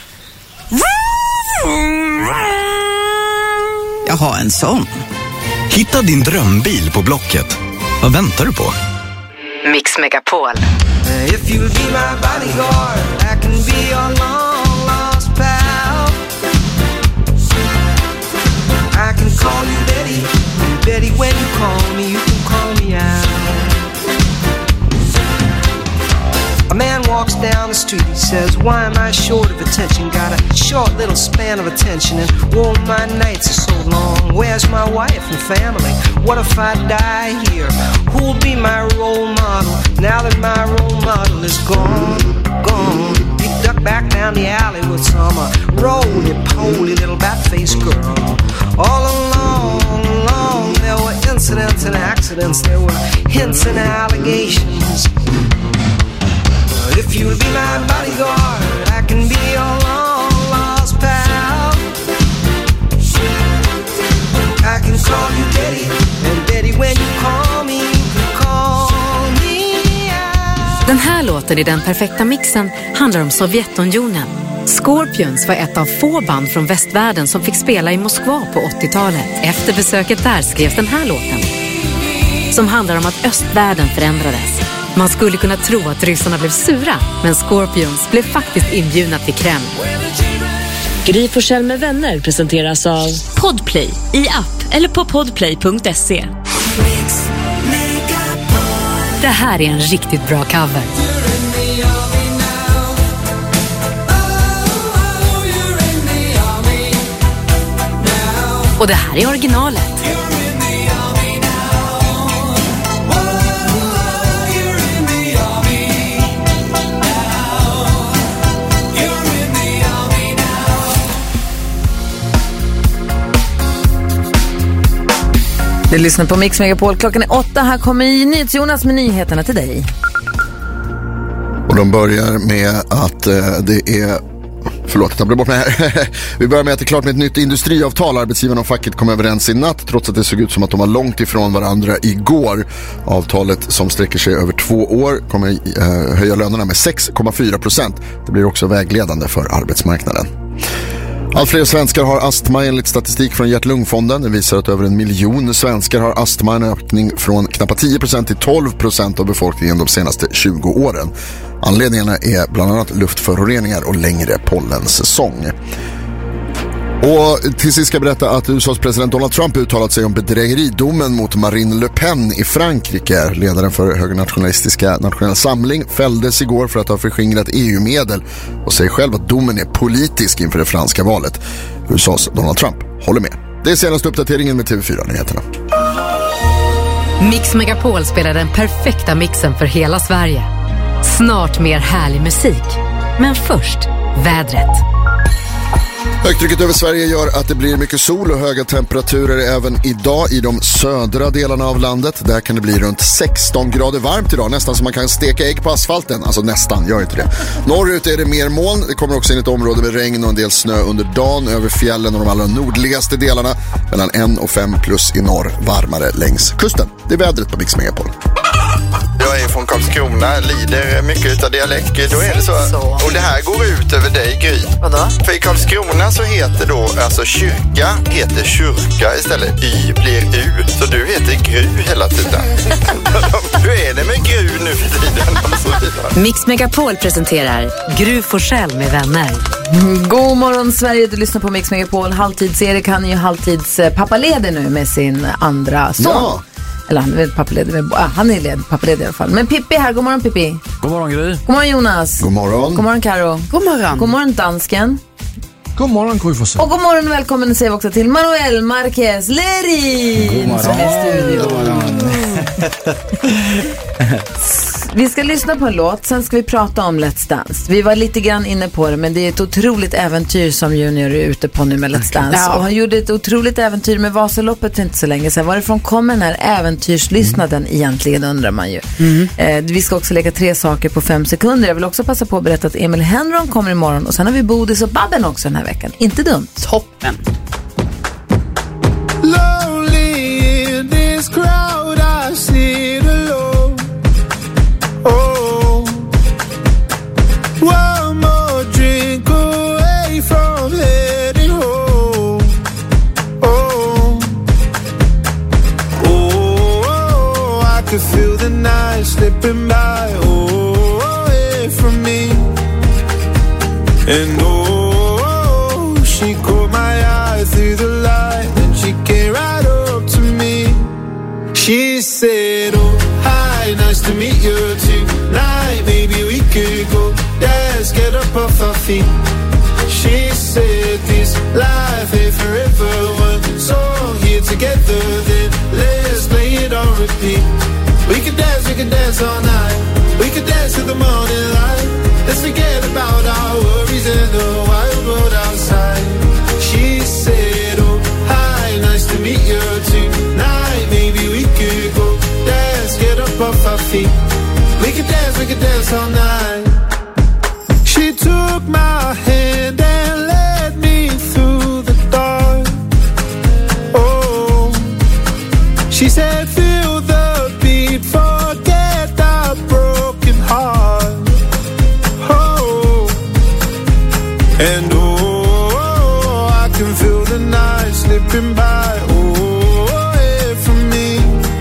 Jag har en sån. Hitta din drömbil på Blocket. Vad väntar du på? Mix Megapol. If you'll be my bodyguard, I can be your long lost pal. I can call you Betty, Betty when you call me, you can call me out. A man walks down the street, he says, why am I short of attention? Got a short little span of attention, and oh, my nights are so long. Where's my wife and family? What if I die here? Who'll be my role model now that my role model is gone, gone? He ducked back down the alley with some roly-poly little bat-faced girl. All along, there were incidents and accidents, there were hints and allegations. If you'll be my bodyguard, I can be your long lost pal. I can call you Betty, and Betty when you call me, you can call me out. Den här låten i Den perfekta mixen handlar om Sovjetunionen. Scorpions var ett av få band från västvärlden som fick spela i Moskva på 80-talet. Efter besöket där skrevs den här låten, som handlar om att östvärlden förändrades. Man skulle kunna tro att ryssarna blev sura, men Scorpions blev faktiskt inbjudna till Kreml. Gry Forssell med vänner presenteras av Podplay i app eller på podplay.se. Det här är en riktigt bra cover. Och det här är originalet. Du lyssnar på Mix Megapol. Klockan är 8. Här kommer NyhetsJonas med nyheterna till dig. Och de börjar med att det är... Förlåt, jag tappade bort mig här. Vi börjar med att det är klart med ett nytt industriavtal. Arbetsgivarna och facket kom överens i natt, trots att det såg ut som att de var långt ifrån varandra igår. Avtalet, som sträcker sig över 2 år, kommer höja lönerna med 6,4%. Det blir också vägledande för arbetsmarknaden. Allt fler svenskar har astma enligt statistik från Hjärt-Lungfonden. Det visar att över 1 miljon svenskar har astma, en ökning från knappt 10% till 12% av befolkningen de senaste 20 åren. Anledningarna är bland annat luftföroreningar och längre pollensäsong. Och till sist ska jag berätta att USAs president Donald Trump uttalat sig om bedrägeridomen mot Marine Le Pen i Frankrike. Ledaren för högernationalistiska Nationell Samling fälldes igår för att ha förskingrat EU-medel och säger själv att domen är politisk inför det franska valet. USAs Donald Trump håller med. Det är senaste uppdateringen med TV4-nyheterna. Mix Megapol spelar den perfekta mixen för hela Sverige. Snart mer härlig musik. Men först, vädret. Högtrycket över Sverige gör att det blir mycket sol och höga temperaturer även idag i de södra delarna av landet. Där kan det bli runt 16 grader varmt idag, nästan som man kan steka ägg på asfalten. Alltså nästan, gör inte det. Norrut är det mer moln. Det kommer också in ett område med regn och en del snö under dagen över fjällen och de allra nordligaste delarna. Mellan 1 och 5 plus i norr, varmare längs kusten. Det är vädret på Mix Megapol. Jag är från Karlskrona, lider mycket av dialekt. Då är det så. Och det här går ut över dig, Gry. Vadå? För i Karlskrona så heter då, alltså kyrka heter kyrka istället. Y blir U. Så du heter Gry hela tiden. Hur är det med Gry nu för tiden? Och så vidare. Mix Megapol presenterar Gry Forssell med vänner. God morgon Sverige, du lyssnar på Mix Megapol. Halvtids-Erik, han är ju halvtids pappaledig nu med sin andra son. Ja. Eller han är väl pappaledig. Han är pappaledig i alla fall. Men Pippi här, god morgon Pippi. God morgon Gry. God morgon Jonas. God morgon. God morgon Karo. God morgon. God morgon dansken. God morgon Gry Forssell. Och god morgon och välkommen säger vi också till Manuel Marquez Lerin som är i studion. Vi ska lyssna på en låt, sen ska vi prata om Let's Dance. Vi var lite grann inne på det, men det är ett otroligt äventyr som Junior är ute på nu med Let's Dance. Ja. Och han gjorde ett otroligt äventyr med Vasaloppet för inte så länge sedan. Varifrån kommer den här äventyrslystnaden egentligen, undrar man ju. Vi ska också lägga 3 saker på 5 sekunder. Jag vill också passa på att berätta att Emil Henron kommer imorgon. Och sen har vi Bodis och Babben också den här veckan. Inte dumt. Toppen. Lonely in this crowd I sit alone. Oh, one more drink away from heading home. Oh, oh, I could feel the night slipping by. Oh, away from me. And oh, she caught my eye through the light, and she came right up to me. She said, oh, hi, nice to meet you tonight. Maybe we could go dance, get up off our feet. She said, this life ain't forever. One song here together, then let's play it on repeat. We could dance all night. We could dance till the morning light. Let's forget about our worries and the wild world outside. She said, oh, hi, nice to meet you tonight. Maybe we could go dance, get up off our feet. We could dance all night. She took my hand and led me through the dark. Oh, she said, feel the beat, forget our broken heart. Oh, and oh, I can feel the night slipping by. Oh, away from me.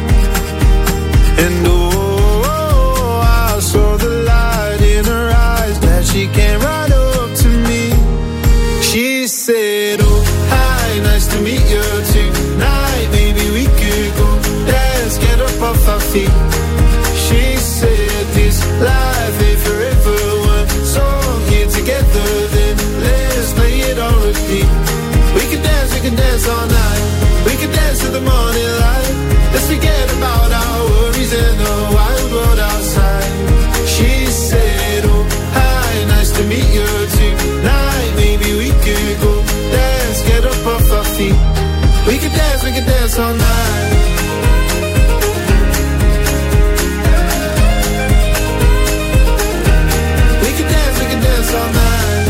And oh, I saw the light in her eyes that she came right up to me. She said, oh, hi, nice to meet you tonight. Maybe we could go dance, get up off our feet. She said, this life ain't forever. One song here together, then let's play it on repeat. We can dance all night. We can dance till the morning light. Let's forget about our worries and the wild world outside. She said, oh, hi, nice to meet you tonight. Maybe we could go dance, get up off our feet. We can dance all night. We can dance all night.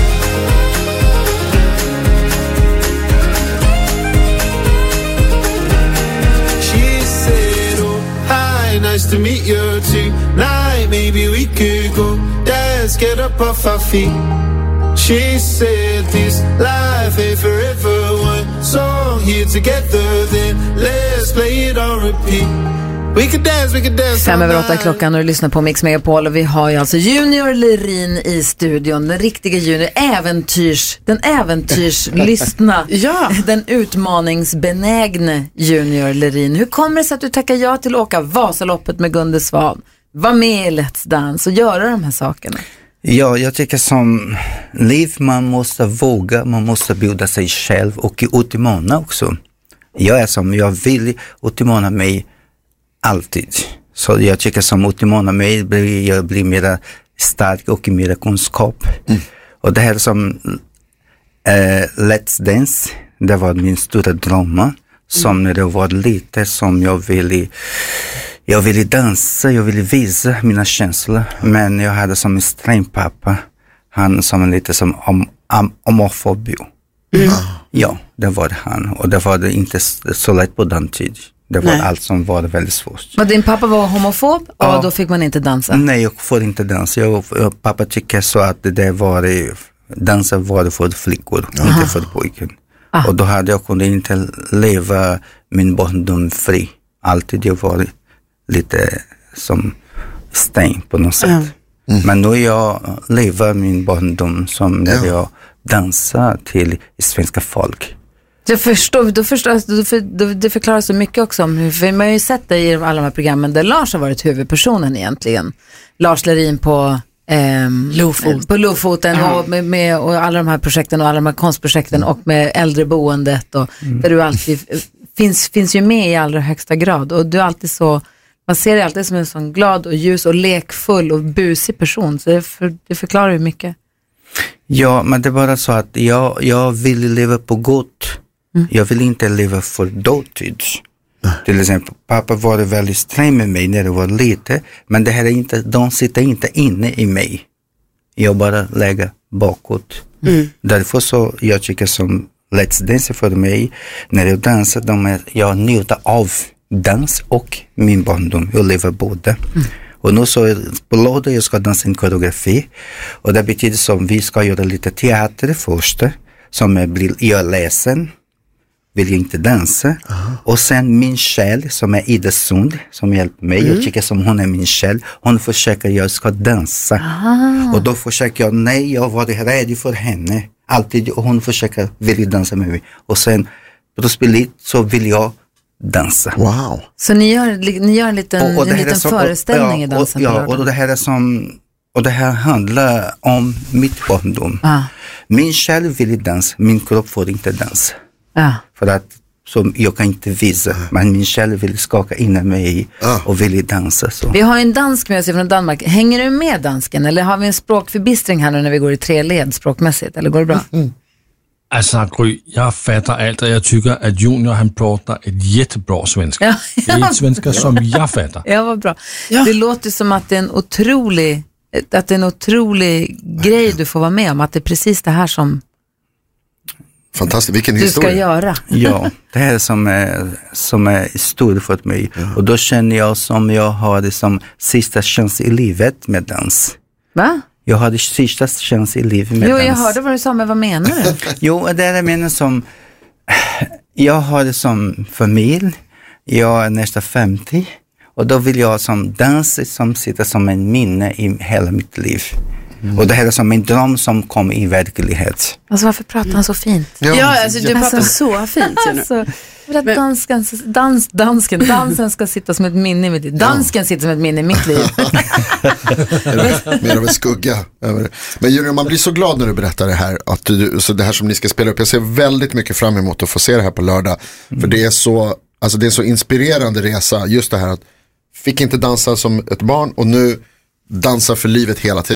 She said, oh, hi, nice to meet you tonight. Maybe we could go dance, get up off our feet. She said, this life ain't forever. One song here together, then let's play it on repeat. We could dance 7:08 klockan och du lyssnar på Mix Megapol, och vi har ju alltså Junior Lerin i studion, den riktiga Junior, den äventyrslystna, ja. Den utmaningsbenägne Junior Lerin. Hur kommer det sig att du tackar ja till att åka Vasaloppet med Gunde Svan, vara med i Let's Dance och göra de här sakerna? Ja, jag tycker som liv, man måste våga, man måste bjuda sig själv och utmana också. Jag vill utmana mig alltid. Så jag tycker som utmana mig, jag blir mer stark och mer kunskap. Och det här som Let's Dance, det var min stora dröm. Som när det var lite som jag ville dansa, jag ville visa mina känslor. Men jag hade som en sträng pappa. Han som lite som homofobi. Ja, det var han. Och det var det inte så lätt på den tiden. Det var allt som var väldigt svårt. Och din pappa var homofob och då fick man inte dansa? Nej, jag får inte dansa. Pappa tycker så att dansa var för flickor, inte för pojken. Och då hade jag kunde inte leva min barndom fri. Alltid jag var lite som stäng på något sätt. Men nu jag lever min barndom som när jag dansar till svenska folk. Det förklarar så mycket också om hur, för man har ju sett det i alla de här programmen där Lars har varit huvudpersonen egentligen. Lars Lerin på Lofoten och alla de här projekten och alla de här konstprojekten och med äldreboendet och där du alltid finns ju med i allra högsta grad och du är alltid så, man ser dig alltid som en sån glad och ljus och lekfull och busig person, så det förklarar ju mycket. Ja, men det är bara så att jag vill leva på gott. Jag vill inte leva för dåtid. Till exempel, pappa var väldigt sträng med mig när det var lite, men det här är inte, de sitter inte inne i mig. Jag bara lägger bakåt. Därför så jag tycker som Let's Dance för mig, när jag dansar, jag njuter av dans och min barndom. Jag lever båda. Och nu så på lördag jag ska dansa en koreografi och det betyder som vi ska göra lite teater först, som jag är ledsen, vill jag inte dansa. Och sen min själ som är Ida Sund som hjälper mig, jag tycker som hon är min själ, hon försöker jag ska dansa. Och då försöker jag var rädd för henne alltid och hon försöker vilja dansa med mig. Och sen på spelet så vill jag dansa. Wow. Så ni gör en liten föreställning i dansen? Och det här är och det här handlar om mitt barndom. Min själ vill dansa, min kropp får inte dansa. För att som jag kan inte visa, men min själ vill skaka in mig och vill dansa. Så. Vi har en dansk med oss från Danmark. Hänger du med dansken eller har vi en språkförbistring här nu när vi går i 3 led språkmässigt, eller går det bra? Alltså Gry, jag fattar allt och jag tycker att Junior han pratar ett jättebra svenska. Det är ett svenska som jag fattar. Ja, vad bra. Ja. Det låter som att det är en otrolig grej du får vara med om, att det är precis det här som fantastiskt, vilken du historia. Ska göra. Ja, det här som är stort för mig. Och då känner jag som jag har det som sista chans i livet med dans. Va? Jag hade sista chans i livet med dans. Jo, jag hörde vad du sa, men vad menar du? Jo, det är menar som jag har det som familj. Jag är nästan 50 och då vill jag som dans som sitter som en minne i hela mitt liv. Och det här är som en dröm som kom i verklighet. Alltså varför pratar han så fint? Ja, alltså du pratar så fint. Alltså, för att dansen ska sitta som ett minne i mitt liv. Dansken sitter som ett minne i mitt liv. Mer av en skugga över det. Men Junior, man blir så glad när du berättar det här, att så det här som ni ska spela upp. Jag ser väldigt mycket fram emot att få se det här på lördag. För det är så, alltså det är så inspirerande resa, just det här att fick inte dansa som ett barn och nu dansa för livet hela tiden.